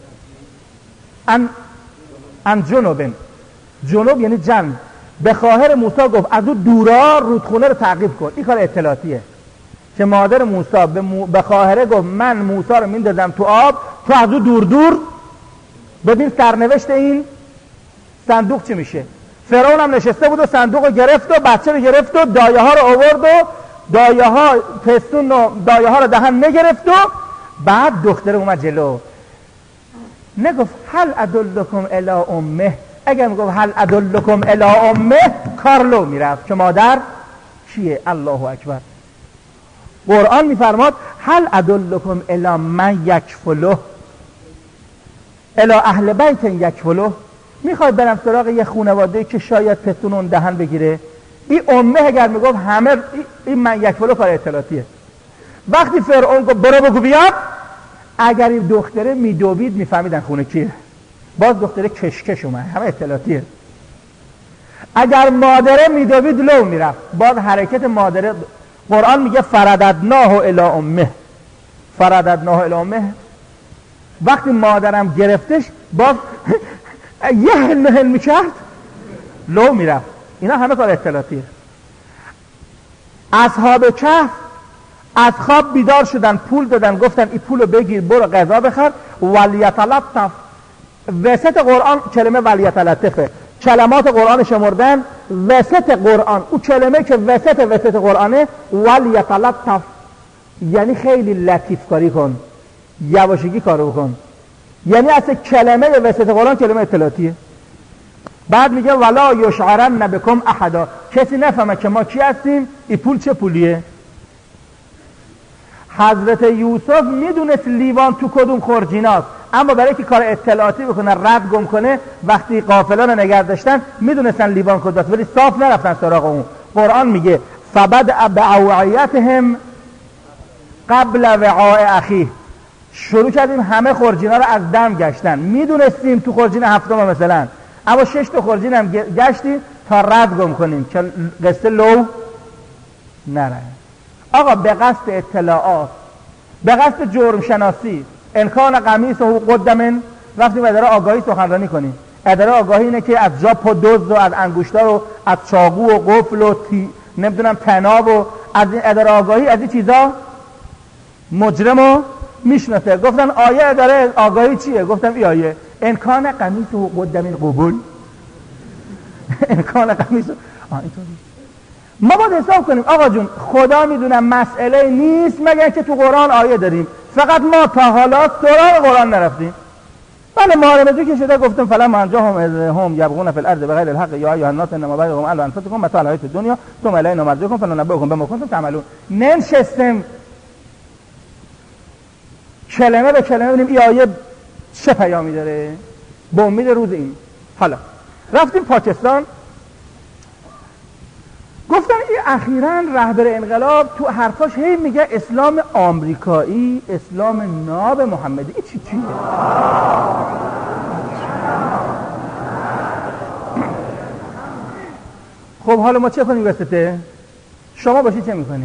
ان جنوب یعنی جنب. به خواهر موسی گفت از اون دورا رودخونه رو تعقیب کن. این کار اطلاعاتیه که مادر موسی به خواهره گفت من موسی رو میندازم تو آب تو از اون دور ببین سرنوشت این صندوق چی میشه. فرعون هم نشسته بود و صندوق رو گرفت و بچه رو گرفت و دایه ها رو آورد و دایه ها پستون و دایه ها رو دهن نگرفت و بعد دختر اومد جلو نگفت هل ادلکم الی امه. اگر میگفت هل ادلکم الی امه کارلو میرفت که مادر کیه. الله اکبر. قرآن میفرماد هل ادلکم الی من یکفله الی اهل بیت یکفله. میخواد برم سراغ یه خانواده که شاید پستون اون دهن بگیره. این امه اگر میگفت همه این من یکفله کار اطلاعاتیه. وقتی فرعون گفت برو بگو بیاد اگر این دختره میدوید میفهمیدن خونه کیه. باز دختره کشکش اومد همه اطلاعاتیه. اگر مادره میدوید لو میرفت باز حرکت مادره. قرآن میگه فرددناه الی امه. وقتی مادرم گرفتش باز یه هل میکرد لو میرفت. اینا همه کار اطلاعاتیه. اصحاب کهف از خواب بیدار شدن پول دادن گفتن این پولو بگیر برو غذا بخر. ولیتلطف وسط قرآن کلمه ولیتلطفه. کلمات قرآن شمردن وسط قرآن او کلمه که وسط قرآنه ولیتلطف یعنی خیلی لطیف کاری کن یواشکی کارو بکن. یعنی اصلا کلمه وسط قرآن کلمه اطلاعاتیه. بعد میگه ولا یشعرن بکم احدا کسی نفهمه که ما کی هستیم این پول چه پولیه. حضرت یوسف میدونست لیوان تو کدوم خورجیناست اما برای که کار اطلاعاتی بکنه رد گم کنه وقتی قافلان رو نگه داشتن میدونستن لیوان کجاست ولی صاف نرفتن سراغ اون. قرآن میگه فبدأ بأوعیتهم قبل وعاء اخیه. شروع کردیم همه خورجینا رو از دم گشتن. میدونستیم تو خورجین هفتم مثلا اما 6 تا خورجین هم گشتیم تا رد گم کنیم که قصه لو نره. آقا به قصد اطلاعات به قصد جرم شناسی انکان قمیص و قدمن رفتیم اداره آگاهی سخنرانی کنیم. اداره آگاهی اینه که از جاپ و دزد و از انگشتار و از چاقو و قفل و نمیدونم تناب و از این اداره آگاهی از این چیزا مجرمو میشناسه. گفتن آیه اداره آگاهی چیه؟ گفتم این آیه امکان قمیص و قد من قبول امکان قمیص اینطوری. ما باید حساب کنیم آقا جون خدا میدونه مسئله نیست مگر که تو قرآن آیه داریم، فقط ما تا حالا سراغ قرآن نرفتیم. بله محارمتی که شده گفتم فلما انجاهم هم یبغون فی الارض بغیر الحق یا ایها الناس انما بغیهم علی انفسکم متاع الحیاة الدنیا ثم الینا مرجعکم فننبئکم بما کنتم تعملون. ننشستیم کلمه به کلمه ببینیم این آیه چه پیامی داره به امید روز این. حالا رفتیم پاکستان، گفتن این اخیراً رهبر انقلاب تو حرفاش هی میگه اسلام آمریکایی، اسلام ناب محمدی. این چیه؟ خب حالا ما چه کنیم وسطه؟ شما باشید چه میکنی؟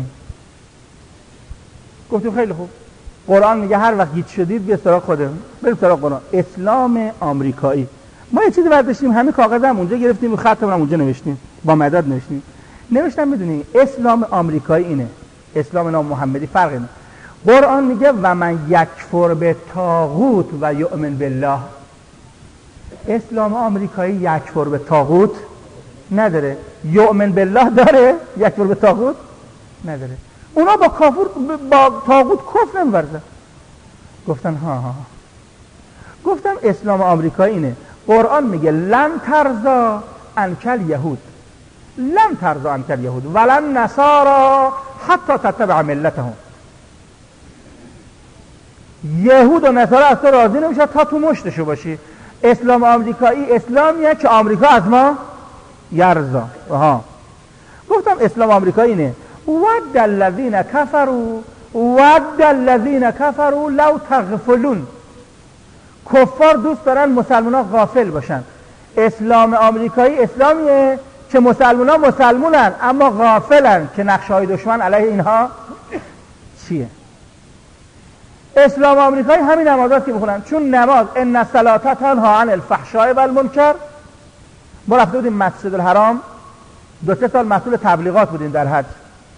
گفتیم خیلی خوب، قرآن میگه هر وقت گیج شدید بیا سراغ خوده، بریم سراغ قرآن. اسلام آمریکایی. ما یه چیزی برداشتیم، همین کاغذ هم اونجا گرفتیم، خطمون هم اونجا نوشتیم، با مداد نوشتم میدونی اسلام آمریکایی اینه، اسلام نام محمدی فرق اینه. قرآن میگه و من یکفر به طاغوت و یؤمن بالله. اسلام آمریکایی یکفر به طاغوت نداره، یؤمن بالله داره، یکفر به طاغوت نداره. اونا با طاغوت کفر نمی‌ورزن. گفتن ها. گفتم اسلام آمریکایی اینه، قرآن میگه لن ترضا عنکل یهود، لن ترضا عنکل یهود ولن نصارا حتی تتبع ملتهم. یهود و نصارا از تو راضی نمیشه تا تو مشتشو باشی. اسلام آمریکایی اسلامیه که آمریکا از ما یرضا. گفتم اسلام آمریکایی اینه ود الذین کفروا لو تغفلون. کفار دوست دارن مسلمان‌ها غافل باشن. اسلام آمریکایی اسلامیه که مسلمان‌ها مسلمونن اما غافلن که نقشه‌های دشمن علیه اینها چیه. اسلام آمریکایی همین نمازات که بخونن، چون نماز ان الصلاة تنها عن الفحشاء والمنکر. ما رفته بودیم مسجد الحرام، 2-3 سال مسئول تبلیغات بودیم در حج.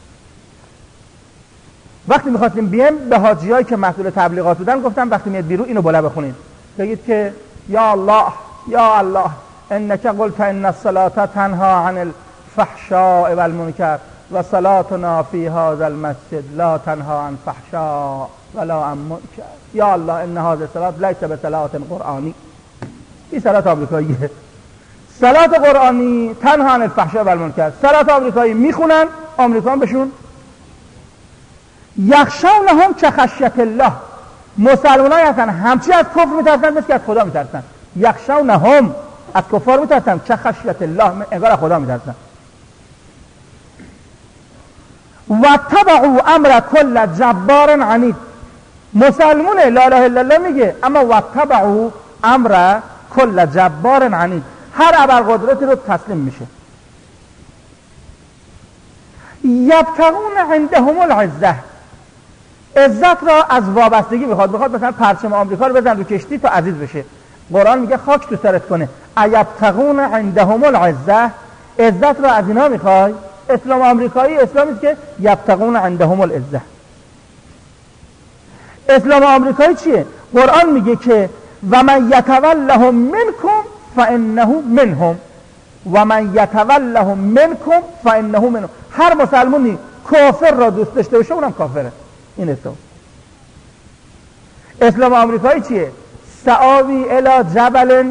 وقتی میخواستیم بیایم به حاجیایی که مسئول تبلیغات بودن گفتم وقتی میاد بیرون اینو بالا بخونید، بگید که یا الله انک قلت ان الصلاة تنها عن الفحشاء والمنکر و صلاتنا فی هذا المسجد لا تنها عن فحشاء ولا عن منکر. یا الله ان هذه الصلاة لیس بصلاة قرآنی. این صلات آمریکاییه. صلات قرآنی تنها عن الفحشاء والمنکر. صلات آمریکایی میخونن، آمریکان بهشون یخشونهم کخشیت الله. مسلمانایی هستن همچی از کفر میترسن مثل که از خدا میترسن. یخشونهم از کفار میترسن، کخشیت الله انگار از خدا میترسن. و تبعوا امر کل جبار عنید. مسلمونه لا اله الا الله میگه اما و تبعوا امر کل جبار عنید، هر ابرقدرتی رو تسلیم میشه. یبتغون عندهم العزه. عزت را از وابستگی بخواد مثلا پرچم آمریکا رو بزن رو کشتی تا عزیز بشه. قرآن میگه خاک تو سرت کنه. ایبتغون عندهم العزه، عزت را از اینا میخوای. اسلام آمریکایی اسلامی است که یبتغون عندهم العزه. اسلام آمریکایی چیه؟ قرآن میگه که و من یتولهم منکم فانه منهم و من یتولهم منکم فانه منهم. هر مسلمانی کافر را دوست داشته باشه اونم کافره. این اسلام آمریکایی چیه؟ سآوی الی جبل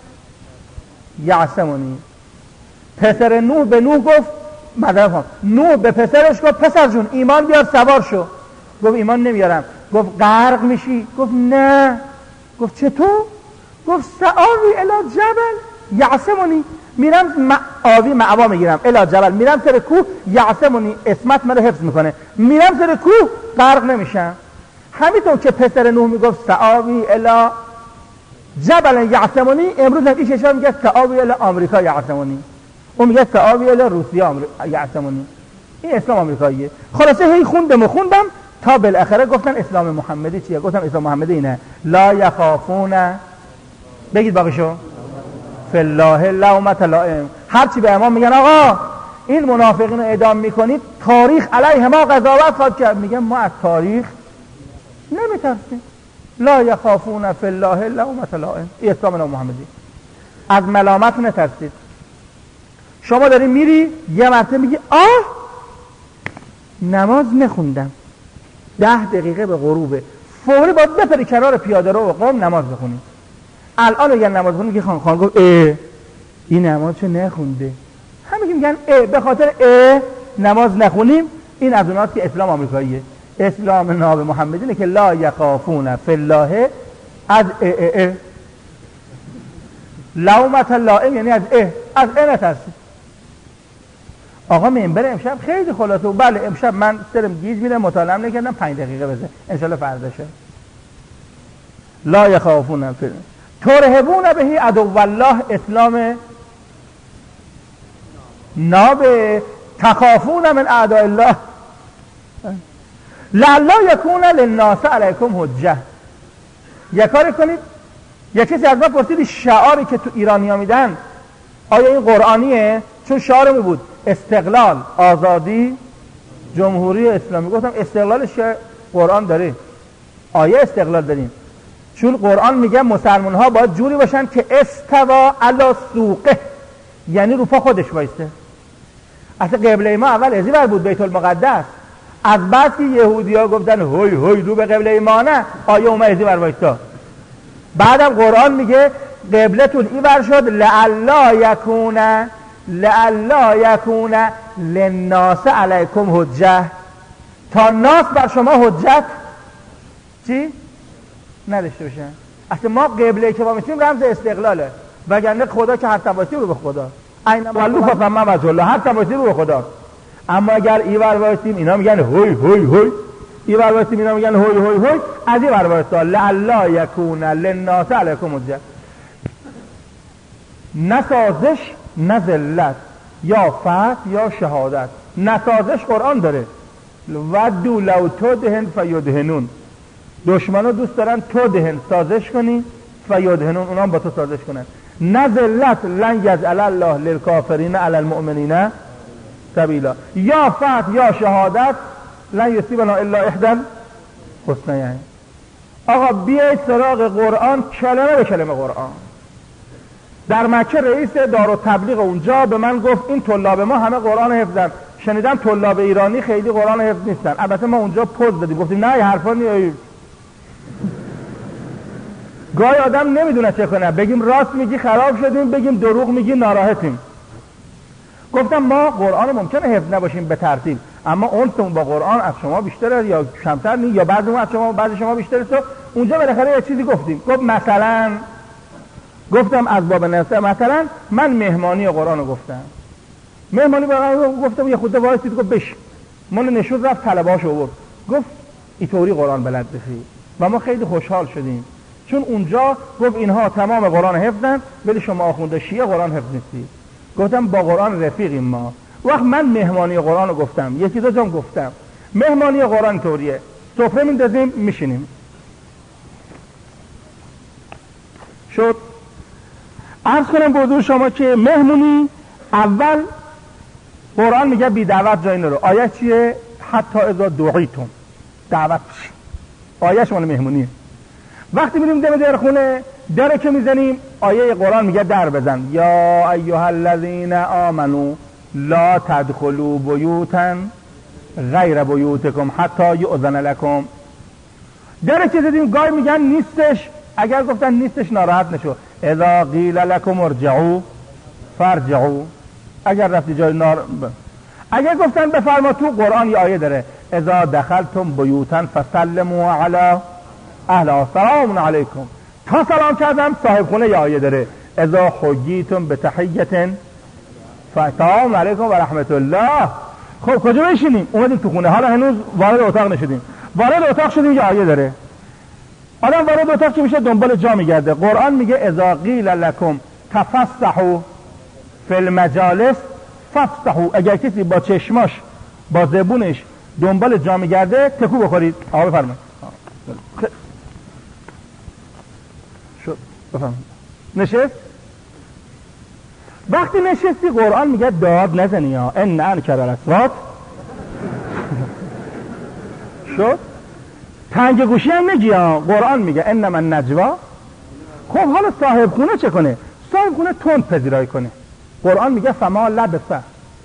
یعصمنی. پسر نوح به نوح گفت، نوح به پسرش گفت پسر جون ایمان بیار سوار شو. گفت ایمان نمیارم. گفت غرق میشی؟ گفت نه. گفت چطور؟ گفت سآوی الی جبل یعصمنی. میرم آوی معوا میگیرم الی جبل، میرم سر کوه یعصمنی، اسمت منو حفظ میکنه، میرم سر کوه غرق نمیشم. همینطور که پسر نوح میگفت سآوی الی جبل یعصمنی، امروز هم این کشور میگه سآوی الی آمریکا یعصمنی، اون میگه سآوی الی روسیه یعصمنی. این اسلام آمریکاییه. خلاصه هی خوندم تا بالاخره گفتن اسلام محمدی چیه؟ گفتم اسلام محمدی اینه لا یخافون، بگید باقیشو، فی الله لومة لائم. هرچی به امام میگن آقا این منافقین رو اعدام میکنید تاریخ علیه ما قضاوت خواهد کرد، میگن ما از تاریخ نمیترسیم. لا یخافون فی الله لومة لائم. این اسلام نام محمدی. از ملامت نترسید. شما داری میری یه مرتبه میگی نماز نخوندم 10 دقیقه به غروبه، فوری باید بپری کنار پیاده رو و قوم نماز بخونی. الان اگر نماز بخونی که خان گفت این نمازشو نخونده، همه که میگن به خاطر نماز نخونیم. این از اوناست که اسلام آمریکاییه. اسلام ناب محمدی اینه که لا یخافون فی الله از لومة لائم، یعنی از نترسید. آقا منبر امشب خیلی خلاصه و بله امشب من سرم گیج میرم مطالعه نکردم 5 دقیقه بزن انشالله فردا شه. لا یخافون فی ترهبون بهی عدو الله، اسلام ناب تخافون من اعداء الله لعلا یکون للناس علیکم حجه. یک کاری کنید، یک کسی از ما پرسید شعاری که تو ایرانیا میدن آیا این قرآنیه؟ چون شعار می بود استقلال، آزادی، جمهوری اسلامی. گفتم استقلالش که قرآن داره، آیه استقلال داریم. چون قرآن میگه مسلمان ها باید جوری باشن که استوا علی سوقه، یعنی رو پا خودش وایسته. اصلا قبله ما اول ازی بر بود بیت المقدس، از بعد که یهودی ها گفتن هوی هوی رو به قبله ما نه، آیه اومد ازی بر وایستا. بعدم قرآن میگه قبلتون این بر شد لعلا یکون للناس علیکم حجه، تا ناس بر شما حجت چی؟ نداشته باشن. اصلا ما قبله که ما میتونیم رمز استقلاله، وگرنه خدا که هر تواسی رو به خدا اینما فما وجه الله، هر تواسی رو به خدا. اما اگر ایور وایسیم اینا میگن هوی هوی هوی، ایور وایسیم اینا میگن هوی هوی هوی، از ایور وایستا لعلا یکون للناس علیکم حجه. نسازش، نه ذلت، یا فتح یا شهادت. نسازش قرآن داره، ودو لو تدهن فیدهنون. دشمنا دوست دارن تو دهن سازش کنی، فیدهنون اونا با تو سازش کنن. نه ذلت، لن یجعل الله للکافرین علی المؤمنین سبیلا. یا فتح یا شهادت، لن یصیبنا الا احدى الحسنیین. آقا بیایید سراغ قرآن، کلمه به کلمه قرآن. در مکه رئیس دارالتبلیغ اونجا به من گفت این طلاب ما همه قرآن حفظن. شنیدم طلاب ایرانی خیلی قرآن حفظ نیستن. البته ما اونجا پوز دادیم گفتیم نه حرفا نیست. گاهی آدم نمیدونه چه کنه، بگیم راست میگی خراب شدیم، بگیم دروغ میگی ناراحتیم. گفتم ما قرآن ممکنه حفظ نباشیم به ترتیب، اما اونتون با قرآن از شما بیشتره یا کمتر نیست، یا بعضی از شما بعضی شما بیشتره. تو اونجا بالاخره یه چیزی گفتیم. گفت مثلا، گفتم از باب نصر، مثلا من مهمانی قرآن رو گفتم، مهمانی قرآن گفتم، یه خود وایسید گفت بش من نشون رفت طلبه‌اشو آورد، گفت اینطوری قرآن بلد بخی و ما خیلی خوشحال شدیم، چون اونجا گفت اینها تمام قرآن حفظن ولی شما آخونده شیعه قرآن حفظ نیستی. گفتم با قرآن رفیقیم ما. وقت من مهمانی قرآن رو گفتم، یکی دو جام گفتم مهمانی قرآن طوریه، سفره میندازیم میشینیم. شد عرض کنم به حضور شما که مهمونی اول قرآن میگه بی دعوت جایی نرو. آیه چیه؟ حتی اذا دعیتم، دعوت بشی. آیه شما مهمونیه. وقتی میریم دم در خونه، در که میزنیم آیه قرآن میگه در بزن، یا ایها الذین آمنو لا تدخلوا بیوتا غیر بیوتکم حتی یؤذن لکم. در که زدیم گاهی میگن نیستش، اگر گفتن نیستش ناراحت نشو. اذا قیل لکم ارجعوا فارجعوا، اگر رفتی جای اگر گفتن بفرما، تو قرآن یه آیه داره اذا دخلتم بیوتا فسلموا علی اهلها سلام علیکم. تا سلام کردم صاحب خونه یه آیه داره اذا حییتم بتحیة فسلام علیکم و رحمت الله. خب کجا بشینیم؟ اومدیم تو خونه، حالا هنوز وارد اتاق نشدیم. وارد اتاق شدیم یه آیه داره. آدم وارد اتاق که میشه دنبال جا میگرده. قرآن میگه اذا قیل لکم تفسحوا فی المجالس فافسحوا. اگر کسی با چشماش با زبونش دنبال جا میگرده تکو بخورید. آقا بفرمایید. شد بفرمایید. نشست. وقتی نشستی قرآن میگه داد نزنی ها، ان انکر الاصوات. شد تنگ گوشی هم نگی ها. قرآن میگه انما النجوا. خب حالا صاحب خونه چه کنه؟ صاحب خونه تند پذیرایی کنه. قرآن میگه فما لبث،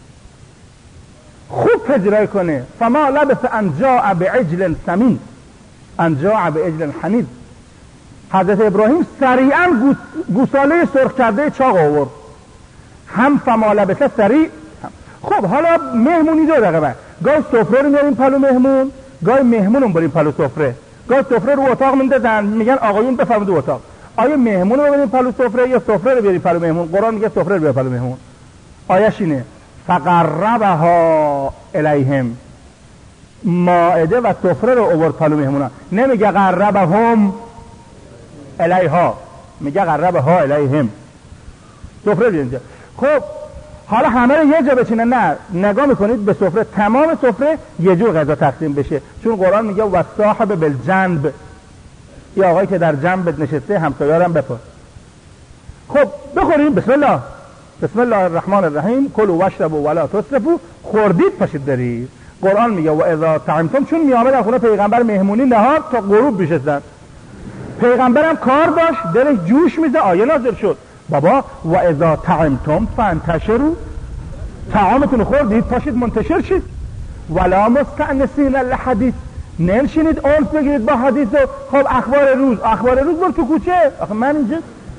خوب پذیرایی کنه. فما لبث ان جاء بعجل سمین ان جاء بعجل حنیذ. حضرت ابراهیم سریعا گوساله سرخ کرده چاق آورد. هم فما لبث سریع. خب حالا مهمونی 2 دقیقه بعد گاهی سفره رو میاریم پلو مهمون، گاهی مهمون رو بریم پلو سفره. گاهی سفره رو اتاق میندازن میگن آقایون بفرمایید اتاق. آیا مهمون رو بریم پلو سفره یا سفره رو بیاریم پلو مهمون؟ قرآن میگه سفره رو بیار پلو مهمون. آیش اینه فقربها الیهم. مائده و سفره رو آورد پلو مهمونا. نمیگه قربهم الیها، میگه قربها الیهم. سفره بیاریم. خب حالا همه رو یه جا بچینن؟ نه، نگاه میکنید به سفره، تمام سفره یه جور غذا تقسیم بشه، چون قرآن میگه و صاحب بالجنب. یا آقایی که در جنبت نشسته همسایه‌ام بپر. خب بخوریم. بسم الله، بسم الله الرحمن الرحیم. کلوا واشربوا ولا تسرفوا. خوردید پاشید برید. قرآن میگه و اذا طعمتم. چون میامدن خونه پیغمبر مهمونی نهار تا غروب میشستن. پیغمبرم کار داشت، دلش جوش میزه. آیه نازل شد بابا و اذا طعمتم فانتشروا. طعامتون خوردید پاشید منتشر شید. ولا مستأنسین للحدیث. ننشینید اونس بگیرید با حدیث. خب اخبار روز بر تو کوچه. آخه من اینجا.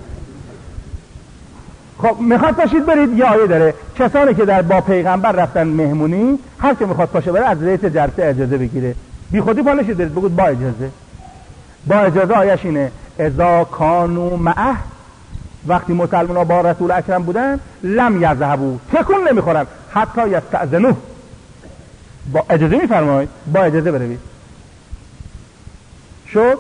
خب میخواد پاشید برید. یا آیه داره کسانی که در با پیغمبر رفتن مهمونی، هر که میخواد پاشه بره از رئیس جلسه اجازه بگیره. بی خودی پا نشید برید، بگید با اجازه. با اجازه. آیش اینه اذا کانوا معه. وقتی مسلمان‌ها با رسول اکرم بودن لم یذهبوا، تکون نمیخورن حتی یستأذنوه. با اجازه میفرمایید، با اجازه بروید. شد.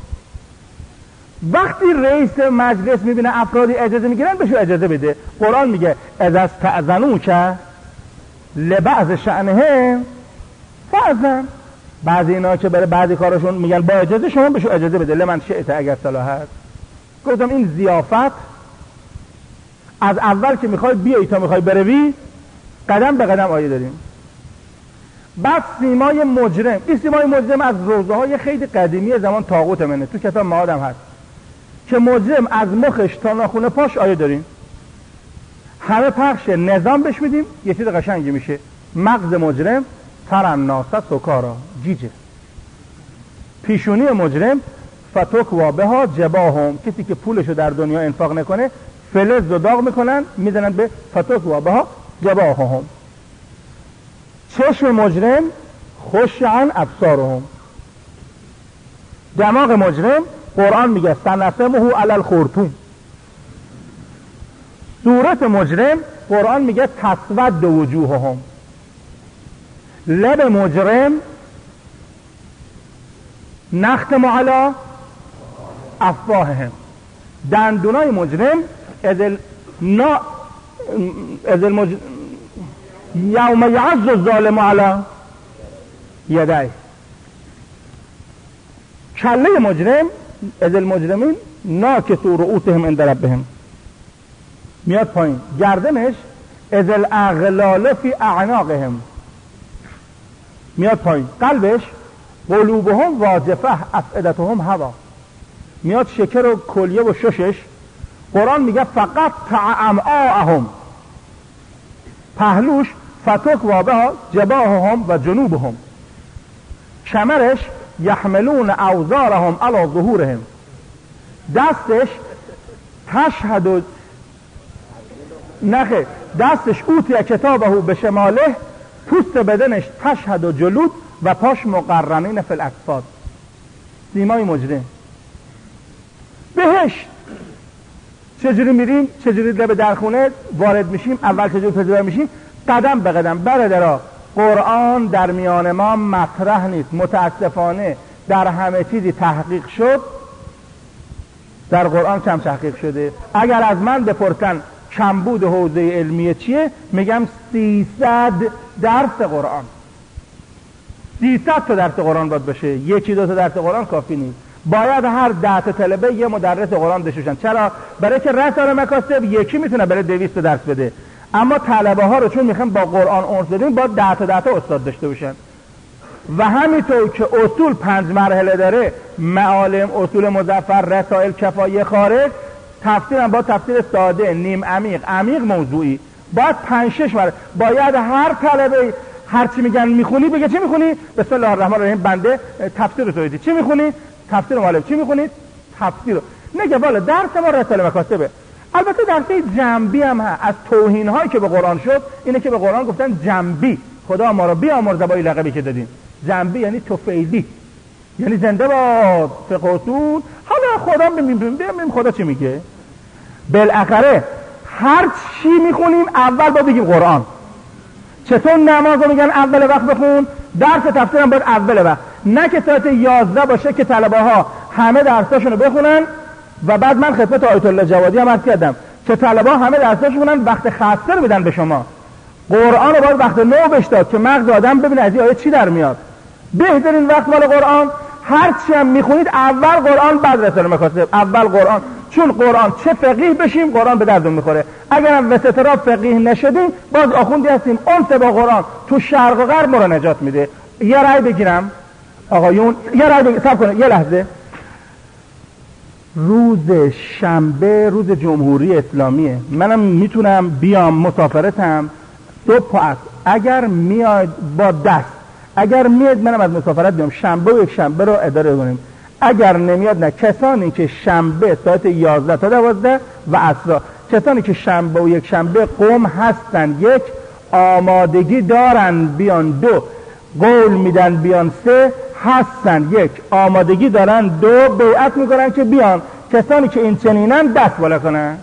وقتی رئیس مجلس میبینه افرادی اجازه میگیرن بهشون اجازه بده. قرآن میگه اذا استأذنوک لبعض شأنهم فأذن. بعضی اینا که برای بعضی کارشون میگن با اجازه، شما بهشون اجازه بده. لمن شئت اگر صلاحت. گفتم این ضیافت از اول که میخوای بیایی تا میخوای بروی، قدم به قدم آیه داریم. بعد سیمای مجرم. این سیمای مجرم از روزه های خیلی قدیمی زمان طاغوت منه، تو کتاب معاد هم هست که مجرم از مخش تا ناخن پاش آیه داریم. همه پخش نظام بش میدیم، یه چیز قشنگی میشه. مغز مجرم ترناس سکارا جیجه. پیشونی مجرم فتوک وابها جباهم. کسی که پولشو در دنیا انفاق نکنه فلز و داغ میکنن میزنن به فتوک وابها جباهم. چشم مجرم خشعن ابصارهم. دماغ مجرم قرآن میگه سنسمه علی الخرطوم. صورت مجرم قرآن میگه تسود وجوههم. لب مجرم نختم علی افواههم. دندونای مجرم یوم یعض الظالم علی یدیه. کله مجرم از المجرمین ناکسوا رؤوسهم عند ربهم. میاد پایین. گردنش از الاغلال فی اعناقهم. میاد پایین. قلبش قلوبهم واجفه افئدتهم هوا. میاد شکر و کلیه و ششش. قرآن میگه فقط امعاءهم. پهلوش فتوک وابها جباههم و جنوبهم. کمرش یحملون اوزارهم علی ظهورهم. دستش تشهد نخه دستش اوتی کتابه به شماله. پوست بدنش تشهد و جلود و پاش مقرنین فی الاکفاد. سیمای مجرم. بهشت چجوری میریم؟ چجوری لب در خونه وارد میشیم؟ اول چجوری پذیرا میشیم؟ قدم به قدم. برادرها قرآن در میان ما مطرح نیست. متاسفانه در همه چیزی تحقیق شد، در قرآن کم تحقیق شده. اگر از من بپرسن کمبود حوزه علمیه چیه، میگم 300 درس قرآن. 300 تا درس قرآن باید بشه. 1-2 تا درس قرآن کافی نیست. باید هر 10 تا طلبه یه مدرس قرآن داشته باشن. چرا؟ برای که رسال مکاسب یکی میتونه برای 200 درس بده، اما طلبه ها رو چون میخوام با قرآن اونس بدیم باید 10 تا استاد داشته باشن. و همینطور که اصول 5 مرحله داره، معالم، اصول مظفر، رسائل، کفایه، خارج، تفسیرم با تفسیر ساده، نیم عمیق، عمیق، موضوعی، باید 5-6 مرحله. باید هر طلبه هر چی میگن میخونی بگه چی میخونی؟ بسم الله الرحمن الرحیم بنده تفسیر توحیدی. چی میخونی؟ تفسیر معالم. چی میخونی؟ تفسیر. نگه والا درس ما رساله مکاتبه. البته درس جنبی هم هست. از توهین هایی که به قرآن شد اینه که به قرآن گفتن جنبی. خدا ما رو بیامرز با این لقبی که دادیم. جنبی یعنی توفیدی، یعنی زنده با فقه اصول. حالا خدا ببینیم خدا چی میگه. بالاخره هر چی میخونیم اول با بگیم قرآن. چطور نماز رو میگن اول وقت بخون، درس تفسیر هم باید اول وقت، نه که ساعت 11 باشه که طلبه ها همه درساشون رو بخونن و بعد من خدمت آیت الله جوادی هم عرض کردم که طلبه ها همه درساشون بخونن وقت خاصه رو بدن به شما. قرآن رو باید وقت 9 بهش داد که مغز آدم ببینه از این آیه چی در میاد. بهترین وقت مال قرآن. هر چی هم میخونید اول قرآن بعد رساله مکاتب. اول قرآن، چون قرآن چه فقیه بشیم قرآن به دردون میخوره. اگر هم وسط را فقیه نشدیم باز آخوندی هستیم. انس با قرآن تو شرق و غرب ما رو نجات میده. یه رأی بگیرم آقایون، یه رأی بگیرم، صبر کنه یه لحظه. روز شنبه روز جمهوری اسلامیه، منم میتونم بیام مسافرتم صبح و عصر. اگر میاد با دست، اگر میاد منم از مسافرت بیام شنبه و یک شنبه رو اداره کنیم. اگر نمیاد نه. کسانی که شنبه ساعت 11 تا 12 و عصر، کسانی که شنبه و یک شنبه قم هستن، یک آمادگی دارن بیان، 2 قول میدن بیان، 3 هستن، 1 آمادگی دارن، 2 بیعت میکنن که بیان. کسانی که این چنینن دست بالا کنن.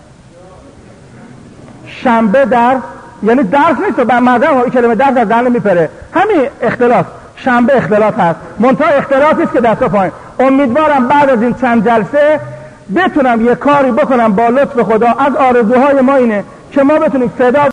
شنبه درس، یعنی درس نیست و بعد این کلمه درس از ذهن میپره. همین اختلاف، شنبه اختلاف هست، منتها اختلافی است که دستا پایین. امیدوارم بعد از این چند جلسه بتونم یه کاری بکنم با لطف خدا. از آرزوهای ما اینه که ما بتونیم صدا